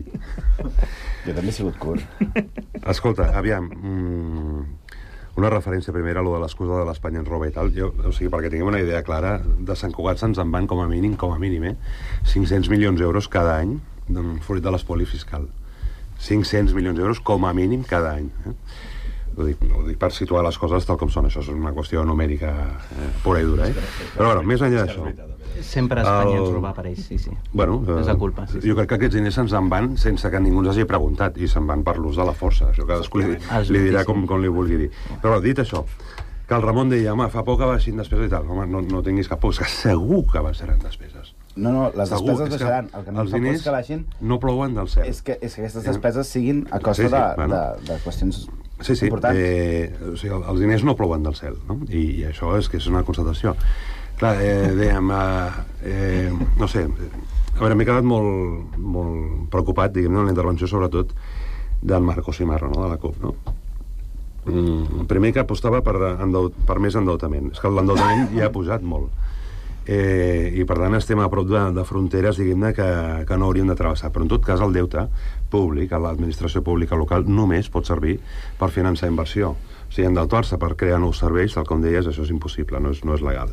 Jo també he sigut curt. Escolta, aviam... Mm, una referència primera a lo de l'excusa de l'Espanya ens roba i tal. Jo, o sigui, perquè tinguem una idea clara, de Sant Cugat se'ns en van com a mínim, com a mínim, eh? cinc-cents milions d'euros cada any fruit de l'espoli fiscal. cinc-cents milions d'euros com a mínim cada any. Eh? Ho dic, ho dic per situar les coses tal com són. Això és una qüestió numèrica eh, pura i dura. Eh? Però, bueno, més enllà d'això... Sempre Espanya el... ens roba per ells, sí, sí. Bueno, és la culpa. Sí, sí. Jo crec que aquests diners se'ns en van sense que ningú ens hagi preguntat i se'n van per l'ús de la força. Això cadascú li, li dirà com, com li vulgui dir. Però dit això, que el Ramon deia, home, fa poc que baixin despeses i tal. Home, no, no tinguis cap por, és que segur que baixaran despeses. No, no, les segur, despeses baixaran. El que no els fa diners que baixin no plouen del cel. És que, és que aquestes despeses siguin a costa sí, sí, de, bueno. de, de qüestions sí, sí, importants. Eh, o sigui, els diners no plouen del cel, no? I, i això és que és una constatació. Clar, eh, dèiem, eh, eh, no sé, a veure, m'he quedat molt, molt preocupat, diguem-ne, en la intervenció, sobretot, del Marco Simarro, no?, de la CUP, no? Mm, primer que apostava per, endeut, per més endeutament. És que l'endeutament ja ha pujat molt. Eh, I, per tant, estem a prop de, de fronteres, diguem-ne, que, que no hauríem de travessar. Però, en tot cas, el deute públic, l'administració pública local, només pot servir per finançar inversió. O sigui, endeutar-se per crear nous serveis, tal com deies, això és impossible, no és, no és legal.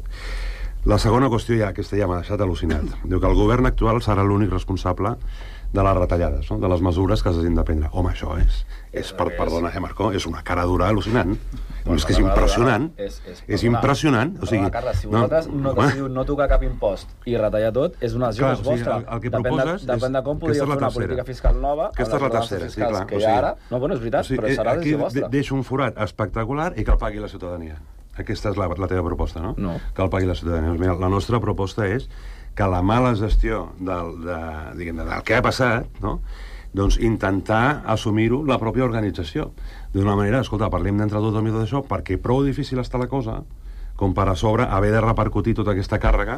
La segona qüestió, ja, aquesta ja m'ha deixat al·lucinat. Diu que el govern actual serà l'únic responsable de les retallades, no? De les mesures que s'hagin de prendre. Home, això és, és per, perdona, eh, Marco, és una cara dura al·lucinant. Bueno, és que és impressionant. És, és, és impressionant. O sigui, Carles, si vosaltres no, no decidiu no tocar cap impost i retallar tot, és una decisió clar, vostra. O sigui, el, el que depèn proposes de, depèn de com podríeu fer una política fiscal nova aquesta és la tercera, sí, clar. Que hi ha ara. No, bueno, és veritat, o sigui, però serà decisió vostra. Aquí deixo un forat espectacular i que el pagui la ciutadania. Aquesta és la, la teva proposta, no? No. Que el pagui la ciutadania. Mira, la nostra proposta és que la mala gestió del, de, diguem, del que ha passat, no?, doncs intentar assumir-ho la pròpia organització. D'una manera, escolta, parlem d'entre tothom i tot això, perquè prou difícil està la cosa com per a sobre haver de repercutir tota aquesta càrrega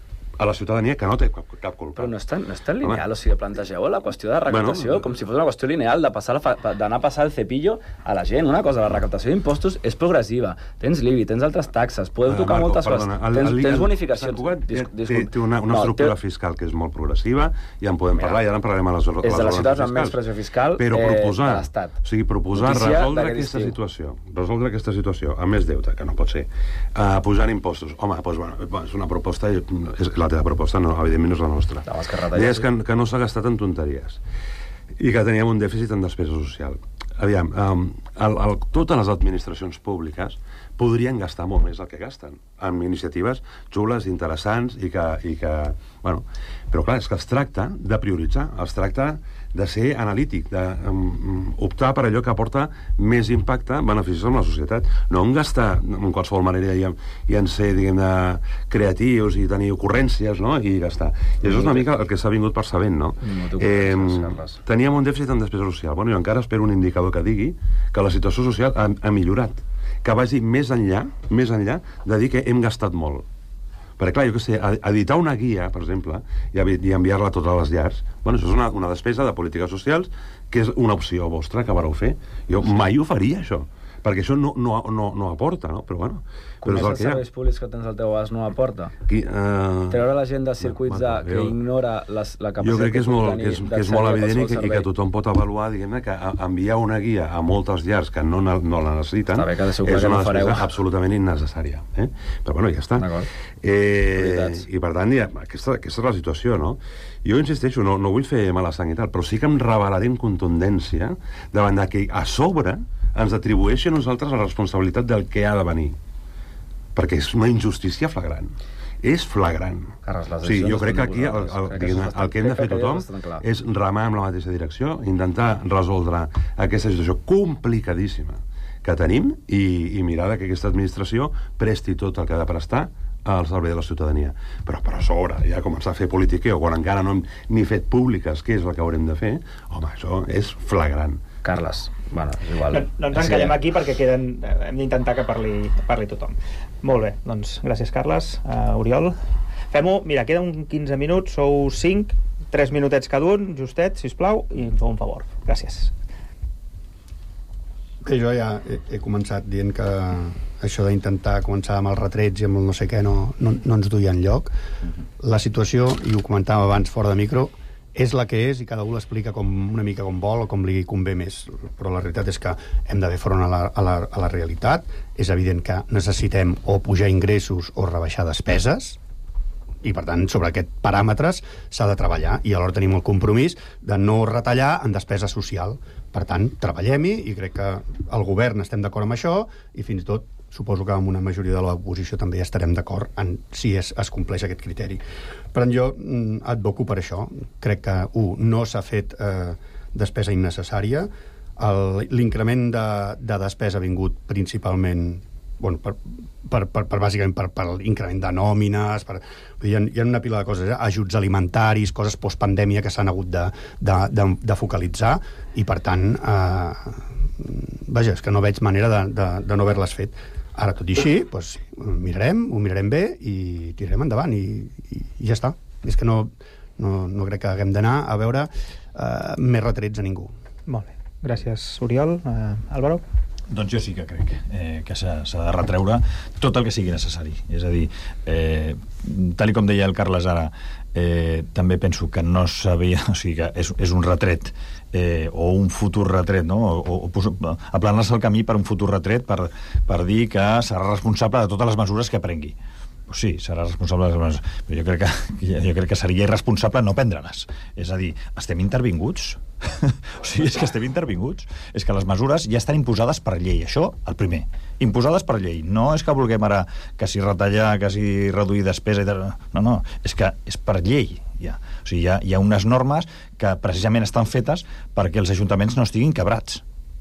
a la ciutadania, que no té cap, cap culpa. Però no és tan, no és tan lineal, Home. o sigui, plantegeu la qüestió de recaptació bueno, com si fos una qüestió lineal d'anar a passar el cepillo a la gent. Una cosa, la recaptació d'impostos és progressiva. Tens l'I B I, tens altres taxes, podeu tocar Marco, moltes perdona, coses. El, tens, el, tens el, bonificacions. Cugat Dis, té, té una, una no, estructura té... fiscal que és molt progressiva, ja en podem Mira, parlar, i ara en parlarem a les, a les és de les ciutats amb menys pressió fiscal però proposar, eh, de l'Estat. O sigui, proposar Notícia resoldre aquesta estiu. situació, resoldre aquesta situació amb més deute, que no pot ser, uh, pujant impostos. Home, doncs, bueno, és una proposta, és la teva proposta, no, evidentment no és la nostra. Deies que, que no s'ha gastat en tonteries i que teníem un dèficit en despesa social. Aviam, um, el, el, totes les administracions públiques podrien gastar molt més del que gasten amb iniciatives xules, interessants i que, i que... Bueno, però clar, és que es tracta de prioritzar, es tracta de ser analític, d'optar um, per allò que aporta més impacte, beneficis amb la societat. No en gastar en qualsevol manera i en, i en ser, diguem-ne, creatius i tenir ocurrències, no?, i gastar. I això és una mica el que s'ha vingut percebent, no? no eh, teníem un dèficit en despesa social. Bueno, jo encara espero un indicador que digui que la situació social ha, ha millorat, que vagi més enllà, més enllà de dir que hem gastat molt. Perquè, clar, jo què sé, editar una guia, per exemple, i, i enviar-la a totes les llars, bueno, això és una, una despesa de polítiques socials que és una opció vostra que vareu fer. Jo mai ho faria, això. perquè això no, no, no, no aporta, no? Però bueno... Però Coneix els serveis públics que tens al teu abast no aporta? Qui, uh... Treure la gent de circuits de, que jo... ignora les, la capacitat jo crec que és molt, que és, que és molt evident i que, i que tothom pot avaluar, diguem-ne, que enviar una guia a moltes llars que no, no la necessiten bé, que és una no despesa absolutament innecessària. Eh? Però bueno, ja està. Eh, I per tant, ja, aquesta, aquesta és la situació, no? Jo insisteixo, no, no vull fer mala sang i tal, però sí que em revelaré en contundència davant de que a sobre ens atribueixi a nosaltres la responsabilitat del que ha de venir. Perquè és una injustícia flagrant. És flagrant. Carles, o sigui, jo crec que aquí el, el, el, el que hem de fer tothom és remar en la mateixa direcció, intentar resoldre aquesta situació complicadíssima que tenim i, i mirar que aquesta administració presti tot el que ha de prestar al servei de la ciutadania. Però per sobre, ja començar a fer politiqueo quan encara no hem ni fet públiques què és el que haurem de fer, home, això és flagrant. Carles, bueno, és igual. No, no ens encallem aquí perquè queden, hem d'intentar que parli, parli tothom. Molt bé, doncs gràcies, Carles. Uh, Oriol, fem-ho, mira, queden quinze minuts, sou cinc, tres minutets cada un, justet, sisplau, i ens feu un favor. Gràcies. Bé, jo ja he, he començat dient que això d'intentar començar amb els retrets i amb el no sé què no, no, no ens duia enlloc. La situació, i ho comentàvem abans fora de micro, és la que és i cada un l'explica com una mica com vol o com li convé més, però la realitat és que hem de fer front a la, a la, a la realitat. És evident que necessitem o pujar ingressos o rebaixar despeses, i per tant sobre aquests paràmetres s'ha de treballar, i alhora tenim el compromís de no retallar en despesa social. Per tant, treballem-hi, i crec que el govern estem d'acord amb això, i fins i tot suposo que amb una majoria de l'oposició també estarem d'acord en si es, es compleix aquest criteri. Per tant, jo mm, advoco per això. Crec que, un, no s'ha fet eh, despesa innecessària. El, l'increment de, de despesa ha vingut principalment bueno, per, per, per, per bàsicament per, per l'increment de nòmines, per, hi, ha, hi ha una pila de coses, eh? Ajuts alimentaris, coses postpandèmia que s'han hagut de, de, de, de focalitzar, i per tant eh, vaja, és que no veig manera de, de, de no haver-les fet. Ara, tot i així, doncs, mirarem, ho mirarem bé i tirarem endavant, i, i, i ja està. És que no, no, no crec que haguem d'anar a veure eh, més retrets a ningú. Molt bé. Gràcies, Oriol. Uh, Álvaro? Doncs jo sí que crec eh, que s'ha, s'ha de retreure tot el que sigui necessari. És a dir, eh, tal i com deia el Carles ara, eh, també penso que no sabia, o sigui que és, és un retret eh, o un futur retret, no? o, o aplanar-se el camí per un futur retret per, per dir que serà responsable de totes les mesures que prengui. Pues sí, serà responsable de les mesures, però jo crec que, jo crec que seria irresponsable no prendre-les. És a dir, estem intervinguts? O sigui, és que estem intervinguts. És que les mesures ja estan imposades per llei. Això, el primer. Imposades per llei. No és que vulguem ara que si retallar, que si reduir despesa... No, no. És que és per llei. Ja. O sigui, hi ha, hi ha unes normes que precisament estan fetes perquè els ajuntaments no estiguin quebrats.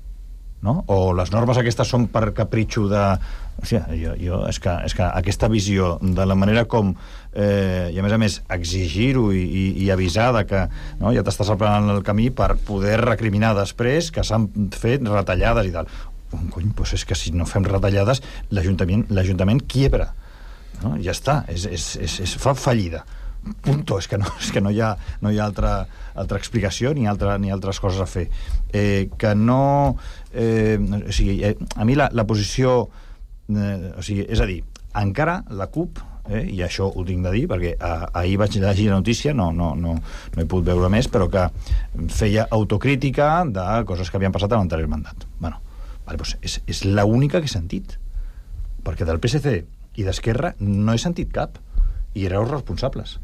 No? O les normes aquestes són per capritxo de... O sigui, jo, jo, és, que, és que aquesta visió de la manera com eh, i a més a més exigir-ho i, i, i avisar de que no, ja t'estàs aplanant el camí per poder recriminar després que s'han fet retallades i tal. Oh, cony, doncs és que si no fem retallades l'Ajuntament, l'Ajuntament quiebra, no? Ja està, és, és, és, és, fa fallida. Punto, és que no, és que no hi ha, no hi ha altra, altra explicació ni, altra, ni altres coses a fer. Eh, que no... Eh, o sigui, eh, a mi la, la posició... Eh, o sigui, és a dir, encara la CUP, eh, i això ho tinc de dir, perquè ah, ahir vaig llegir la notícia, no, no, no, no he pogut veure més, però que feia autocrítica de coses que havien passat en l'anterior mandat. Bueno, vale, doncs és, és l'única que he sentit. Perquè del P S C i d'Esquerra no he sentit cap. I éreu responsables.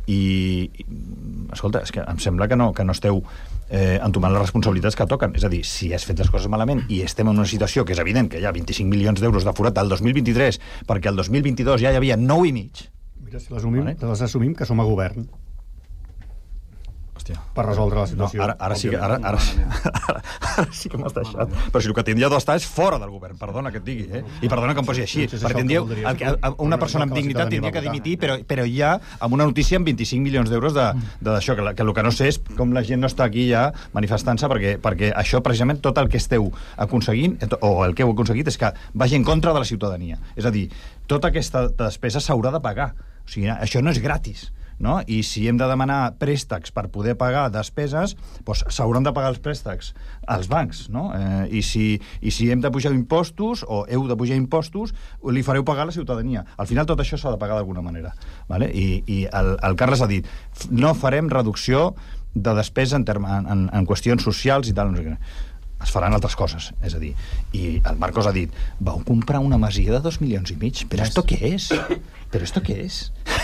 I, i escolta, és que em sembla que no, que no esteu eh, entomant les responsabilitats que toquen. És a dir, si has fet les coses malament i estem en una situació que és evident que hi ha vint-i-cinc milions d'euros de forat al dos mil vint-i-tres, perquè el dos mil vint-i-dos ja hi havia nou i mig. Mira, si les assumim, vale? les assumim que som a govern. Hòstia. Per resoldre la situació. No, ara, ara, sí que, ara, ara, ara, ara sí que m'has deixat. Però si el que tindria d'estar és fora del govern, perdona que et digui, eh? I perdona que em posi així. Perquè tindria, el que, una persona amb dignitat tindria que dimitir, però, però ja amb una notícia amb vint-i-cinc milions d'euros d'això, que, que el que no sé és com la gent no està aquí ja manifestant-se, perquè, perquè això precisament tot el que esteu aconseguint, o el que heu aconseguit, és que vagi en contra de la ciutadania. És a dir, tota aquesta despesa s'haurà de pagar. O sigui, això no és gratis. no? I si hem de demanar préstecs per poder pagar despeses, doncs s'hauran de pagar els préstecs als bancs, no? Eh, i, si, I si hem de pujar impostos, o heu de pujar impostos, li fareu pagar a la ciutadania. Al final tot això s'ha de pagar d'alguna manera. Vale? I, i el, el Carles ha dit, no farem reducció de despesa en, terme, en, en qüestions socials i tal, no sé què. Es faran altres coses, és a dir, i el Marcos ha dit, vau comprar una masia de dos milions i mig, però esto què és? Però esto què és?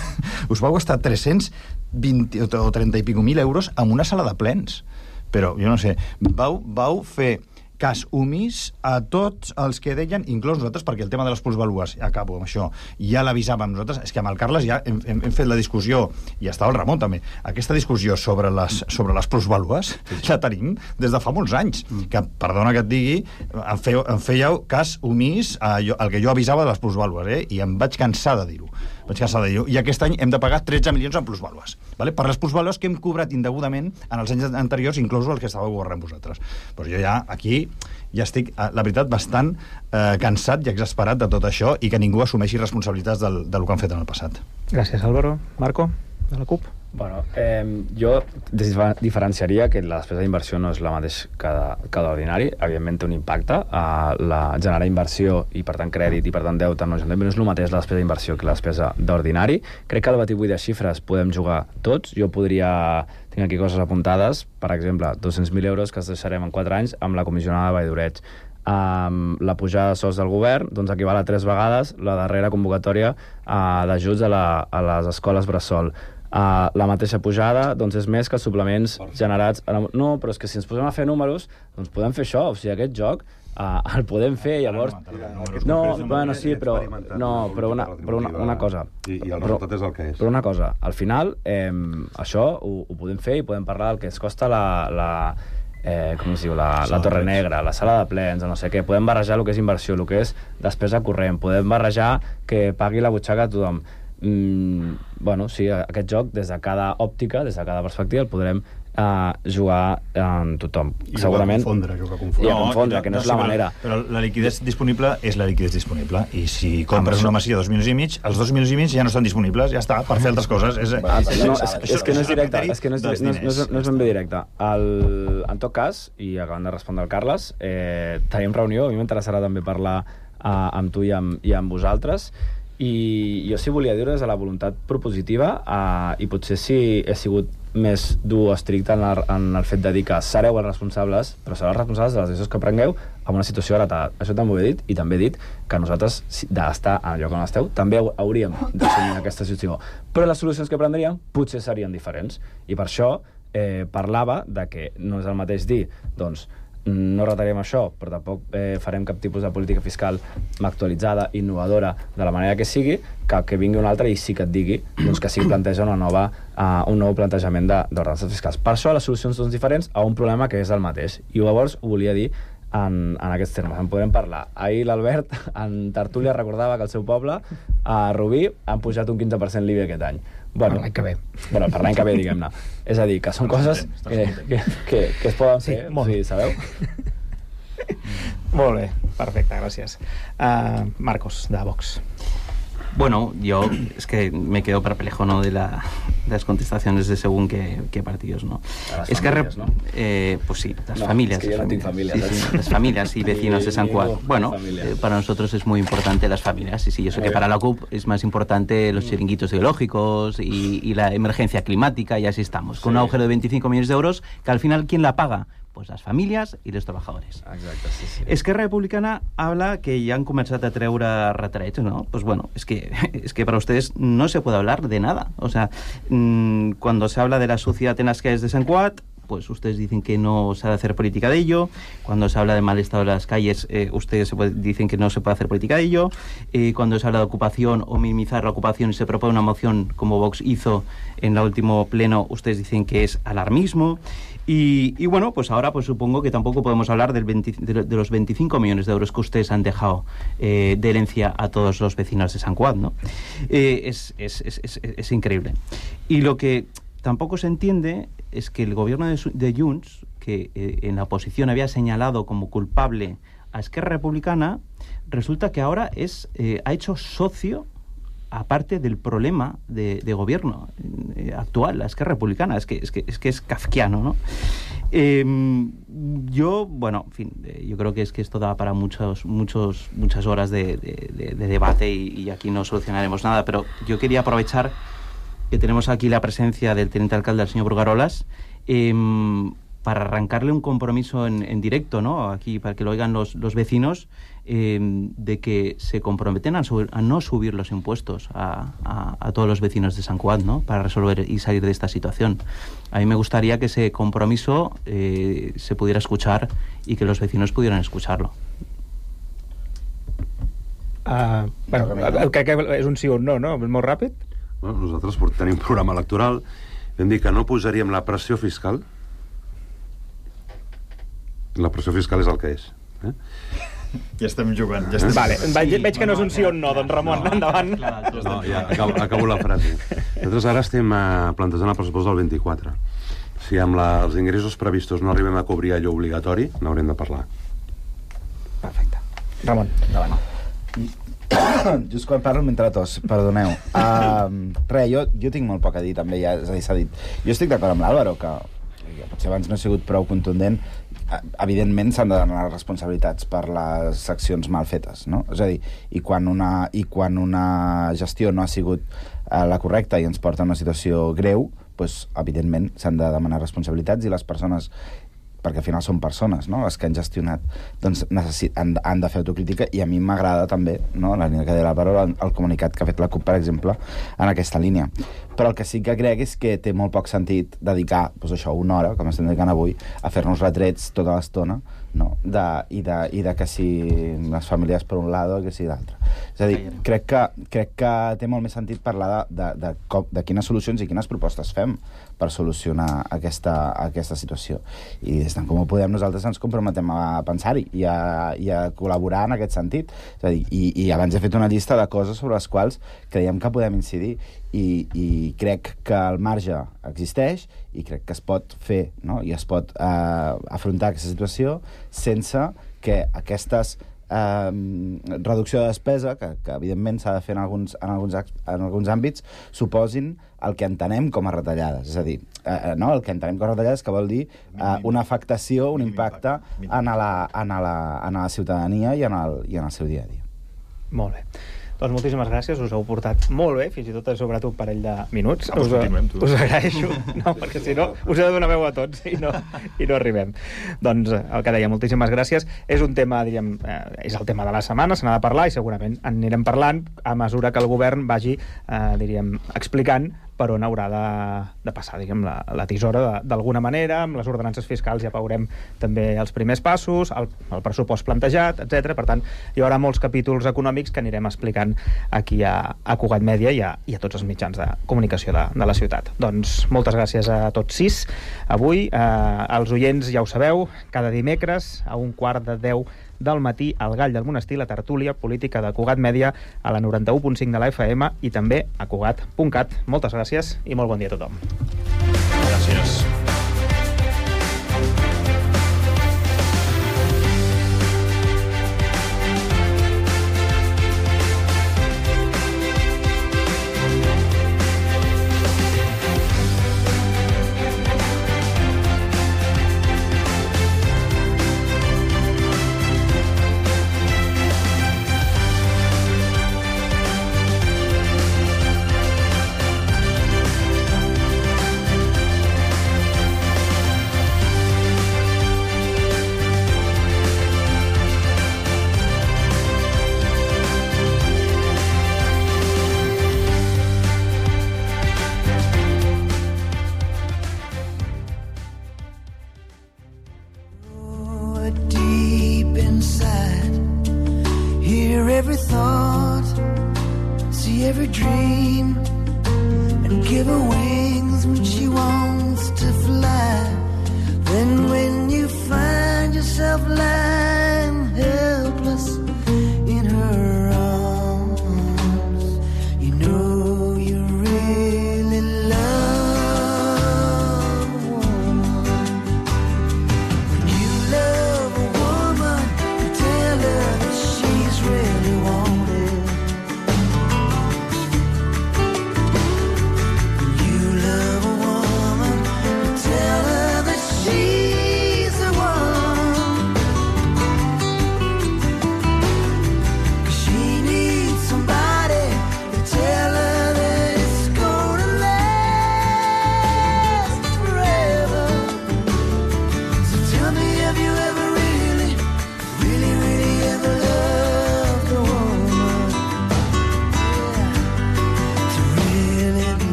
Us vau gastar tres-cents vint o trenta i pico mil euros en una sala de plens, però jo no sé, vau, vau fer cas omís a tots els que deien, inclús nosaltres, perquè el tema de les plusvalues, acabo amb això, ja l'avisàvem nosaltres, és que amb el Carles ja hem, hem, hem fet la discussió, i estava el Ramon també, aquesta discussió sobre les, sobre les plusvalues la tenim des de fa molts anys, que, perdona que et digui, em, feu, em fèieu cas omís a allò, al que jo avisava de les plusvalues, eh? I em vaig cansar de dir-ho. Vaig cansar de dir-ho. I aquest any hem de pagar tretze milions en plusvalues, vale? Per les plusvalues que hem cobrat indegudament en els anys anteriors, inclús el que estàveu governant vosaltres. Però jo ja, aquí, ja estic, la veritat, bastant eh, cansat i exasperat de tot això i que ningú assumeixi responsabilitats del, del que han fet en el passat. Gràcies, Álvaro. Marco, de la CUP. Bueno, eh, jo diferenciaria que la despesa d'inversió no és la mateixa que, que d'ordinari. Evidentment té un impacte a la generar inversió i per tant crèdit i per tant deute, no, no és el mateix la despesa d'inversió que la despesa d'ordinari. Crec que al batibull de xifres podem jugar tots. Jo podria... Tinc aquí coses apuntades, per exemple, dos-cents mil euros que es deixarem en quatre anys amb la comissionada de Vall-d'Oreig. Um, la pujada de sous del govern doncs equival a tres vegades la darrera convocatòria uh, d'ajuts a, la, a les escoles bressol. Uh, la mateixa pujada doncs és més que suplements generats... No, però és que si ens posem a fer números doncs podem fer això, o sigui, aquest joc uh, el podem fer, llavors... No, bueno, sí, però... No, però una, però una, una cosa... I, i el resultat és el que és. Però una cosa, al final, eh, això ho, ho podem fer i podem parlar del que es costa la... la Eh, com es diu, la, la Torre Negra, la sala de plens, no sé què. Podem barrejar el que és inversió, el que és despesa corrent, podem barrejar que pagui la butxaca a tothom. Mm, bueno, sí, aquest joc, des de cada òptica, des de cada perspectiva, el podrem uh, jugar amb tothom. I segurament... jugar a confondre, jugar a confondre. I a confondre, no, que no, no és la manera. Però, però la liquiditat disponible és la liquiditat disponible, i si compres una masia de dos milions i mig, els dos milions i mig ja no estan disponibles, ja està, per fer altres coses. És, ah, és, no, és, és, és que no és directe, és que no és, no és, no és, no és ben bé directe. El, en tot cas, i acabant de respondre al Carles, eh, tenim reunió, a mi m'interessarà també parlar uh, amb tu i amb, i amb vosaltres, i jo sí volia dir des de la voluntat propositiva uh, i potser sí he sigut més dur o estricte en, la, en el fet de dir que sereu els responsables, però sereu els responsables de les decisions que prengueu en una situació heretada. Això també ho he dit, i també he dit que nosaltres, d'estar en el lloc on esteu, també hauríem d'assumir aquesta situació. Però les solucions que prendríem potser serien diferents, i per això eh, parlava de que no és el mateix dir, doncs, no retarem això, però tampoc eh, farem cap tipus de política fiscal actualitzada, innovadora, de la manera que sigui, que, que vingui un altre i sí que et digui doncs, que sí que planteja una nova, uh, un nou plantejament d'ordenances fiscals. Per això les solucions són diferents a un problema que és el mateix. I llavors ho volia dir en, en aquests termes. En podem parlar. Ahir l'Albert, en tertúlia, recordava que al seu poble, a Rubí, han pujat un quinze per cent l'I B I aquest any. Bueno, per l'any que ve. Bueno, per l'any que ve, diguem-ne. És a dir, que són coses que, que, que, que es poden fer, sí, sí, sabeu? Molt bé, perfecte, gràcies. Uh, Marcos, de Vox. Bueno, yo es que me quedo perplejo, ¿no?, de, la, de las contestaciones de según qué, qué partidos, ¿no? Las es familias, que, ¿no? Eh, pues sí, las no, familias. Es que yo no tengo familias. Sí, sí, las familias y vecinos de San Juan. Bueno, eh, para nosotros es muy importante las familias. Y sí, yo sé muy que bien. Para la C U P es más importante los chiringuitos ideológicos y, y la emergencia climática, y así estamos. Con sí. un agujero de veinticinco millones de euros que al final, ¿quién la paga? Pues las familias y los trabajadores. Exacte, sí, sí. Esquerra Republicana habla que ya han comenzado a treure retrets, ¿no? Pues bueno, es que, es que para ustedes no se puede hablar de nada. O sea, mmm, cuando se habla de la suciedad en las calles de Sant Cugat, pues ustedes dicen que no se ha de hacer política de ello. Cuando se habla de mal estado de las calles, eh, ustedes se puede, dicen que no se puede hacer política de ello. Eh, cuando se habla de ocupación o minimizar la ocupación y se propone una moción como Vox hizo en el último pleno, ustedes dicen que es alarmismo. Y, y bueno, pues ahora pues supongo que tampoco podemos hablar del veinte, de, de los veinticinco millones de euros que ustedes han dejado eh, de herencia a todos los vecinos de Sant Cugat, ¿no? Eh, es, es, es, es, es increíble. Y lo que tampoco se entiende es que el gobierno de, de Junts, que eh, en la oposición había señalado como culpable a Esquerra Republicana, resulta que ahora es, eh, ha hecho socio aparte del problema de, de gobierno eh, actual, la Esquerra Republicana, es que es, que, es, que es kafkiano, ¿no? Eh, yo, bueno, en fin, eh, yo creo que es que esto da para muchos, muchos, muchas horas de, de, de, de debate y, y aquí no solucionaremos nada, pero yo quería aprovechar que tenemos aquí la presencia del teniente alcalde, el señor Brugarolas, eh, para arrancarle un compromiso en, en directo, ¿no? Aquí, para que lo oigan los, los vecinos, eh, de que se comprometen a, subir, a no subir los impuestos a, a, a todos los vecinos de Sant Cugat, ¿no? Para resolver y salir de esta situación. A mí me gustaría que ese compromiso eh, se pudiera escuchar y que los vecinos pudieran escucharlo. Uh, bueno, crec que és un sí o un no, no? Molt ràpid? Bueno, nosaltres tenim un programa electoral, vam dir que no posaríem la pressió fiscal. La pressió fiscal és el que és. Eh? Ja estem jugant. Ja estem... Vale, veig, veig que no és un sí o un no, doncs Ramon, no, endavant. No, ja acabo, acabo la frase. Nosaltres ara estem eh, plantejant el pressupost del vint-i-quatre. Si amb la, els ingressos previstos no arribem a cobrir allò obligatori, n'haurem de parlar. Perfecte. Ramon, endavant. Just quan parlo mentre tos, perdoneu. Uh, res, jo, jo tinc molt poc a dir, també, ja s'ha dit. Jo estic d'acord amb l'Àlvaro, que potser abans no he sigut prou contundent. Evidentment s'han de donar responsabilitats per les accions mal fetes, no? És a dir, i quan una, i quan una gestió no ha sigut eh, la correcta i ens porta a una situació greu, doncs, evidentment s'han de demanar responsabilitats i les persones, perquè al final són persones, no?, les que han gestionat, doncs necessit, han, han de fer autocrítica, i a mi m'agrada també, no?, la línia que deia l'Àlvaro, el, el comunicat que ha fet la CUP, per exemple, en aquesta línia. Però el que sí que crec és que té molt poc sentit dedicar, doncs això, una hora, com estem dedicant avui, a fer-nos retrets tota l'estona, no?, de, i, de, i de que si les famílies per un lado, que si d'altre. És a dir, crec que, crec que té molt més sentit parlar de, de, de, com, de quines solucions i quines propostes fem per solucionar aquesta, aquesta situació. I des d'en Comú Podem nosaltres ens comprometem a pensar-hi i, a, i a col·laborar en aquest sentit. És a dir, i, i abans he fet una llista de coses sobre les quals creiem que podem incidir, i, i crec que el marge existeix i crec que es pot fer, no?, i es pot eh, afrontar aquesta situació sense que aquestes eh, reducció de despesa, que, que evidentment s'ha de fer en alguns, en, alguns, en alguns àmbits, suposin el que entenem com a retallades. És a dir, eh, no? el que entenem com a retallades, que vol dir eh, una afectació, un impacte en la, en la, en la ciutadania i en el, i en el seu dia a dia. Molt bé. Doncs moltíssimes gràcies, us heu portat molt bé, fins i tot he sobrat un parell de minuts. Ah, us, continuem, us agraeixo, no, perquè si no us he de donar veu a tots i no, i no arribem. Doncs el que deia, moltíssimes gràcies. És un tema, diríem, eh, és el tema de la setmana, se n'ha de parlar i segurament en anirem parlant a mesura que el govern vagi, eh, diríem, explicant per on haurà de, de passar, diguem, la, la tisora d'alguna manera. Amb les ordenances fiscals ja veurem també els primers passos, el, el pressupost plantejat, etcètera. Per tant, hi haurà molts capítols econòmics que anirem explicant aquí a, a Cugat Mèdia i a, i a tots els mitjans de comunicació de, de la ciutat. Doncs moltes gràcies a tots sis. Avui, eh, els oients ja ho sabeu, cada dimecres a un quart de deu del matí al Gall del Monestir, la tertúlia política de Cugat Mèdia a la noranta-u punt cinc de la F M i també a cugat punt cat. Moltes gràcies i molt bon dia a tothom. Gràcies.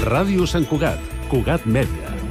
Ràdio Sant Cugat, Cugat Mèdia.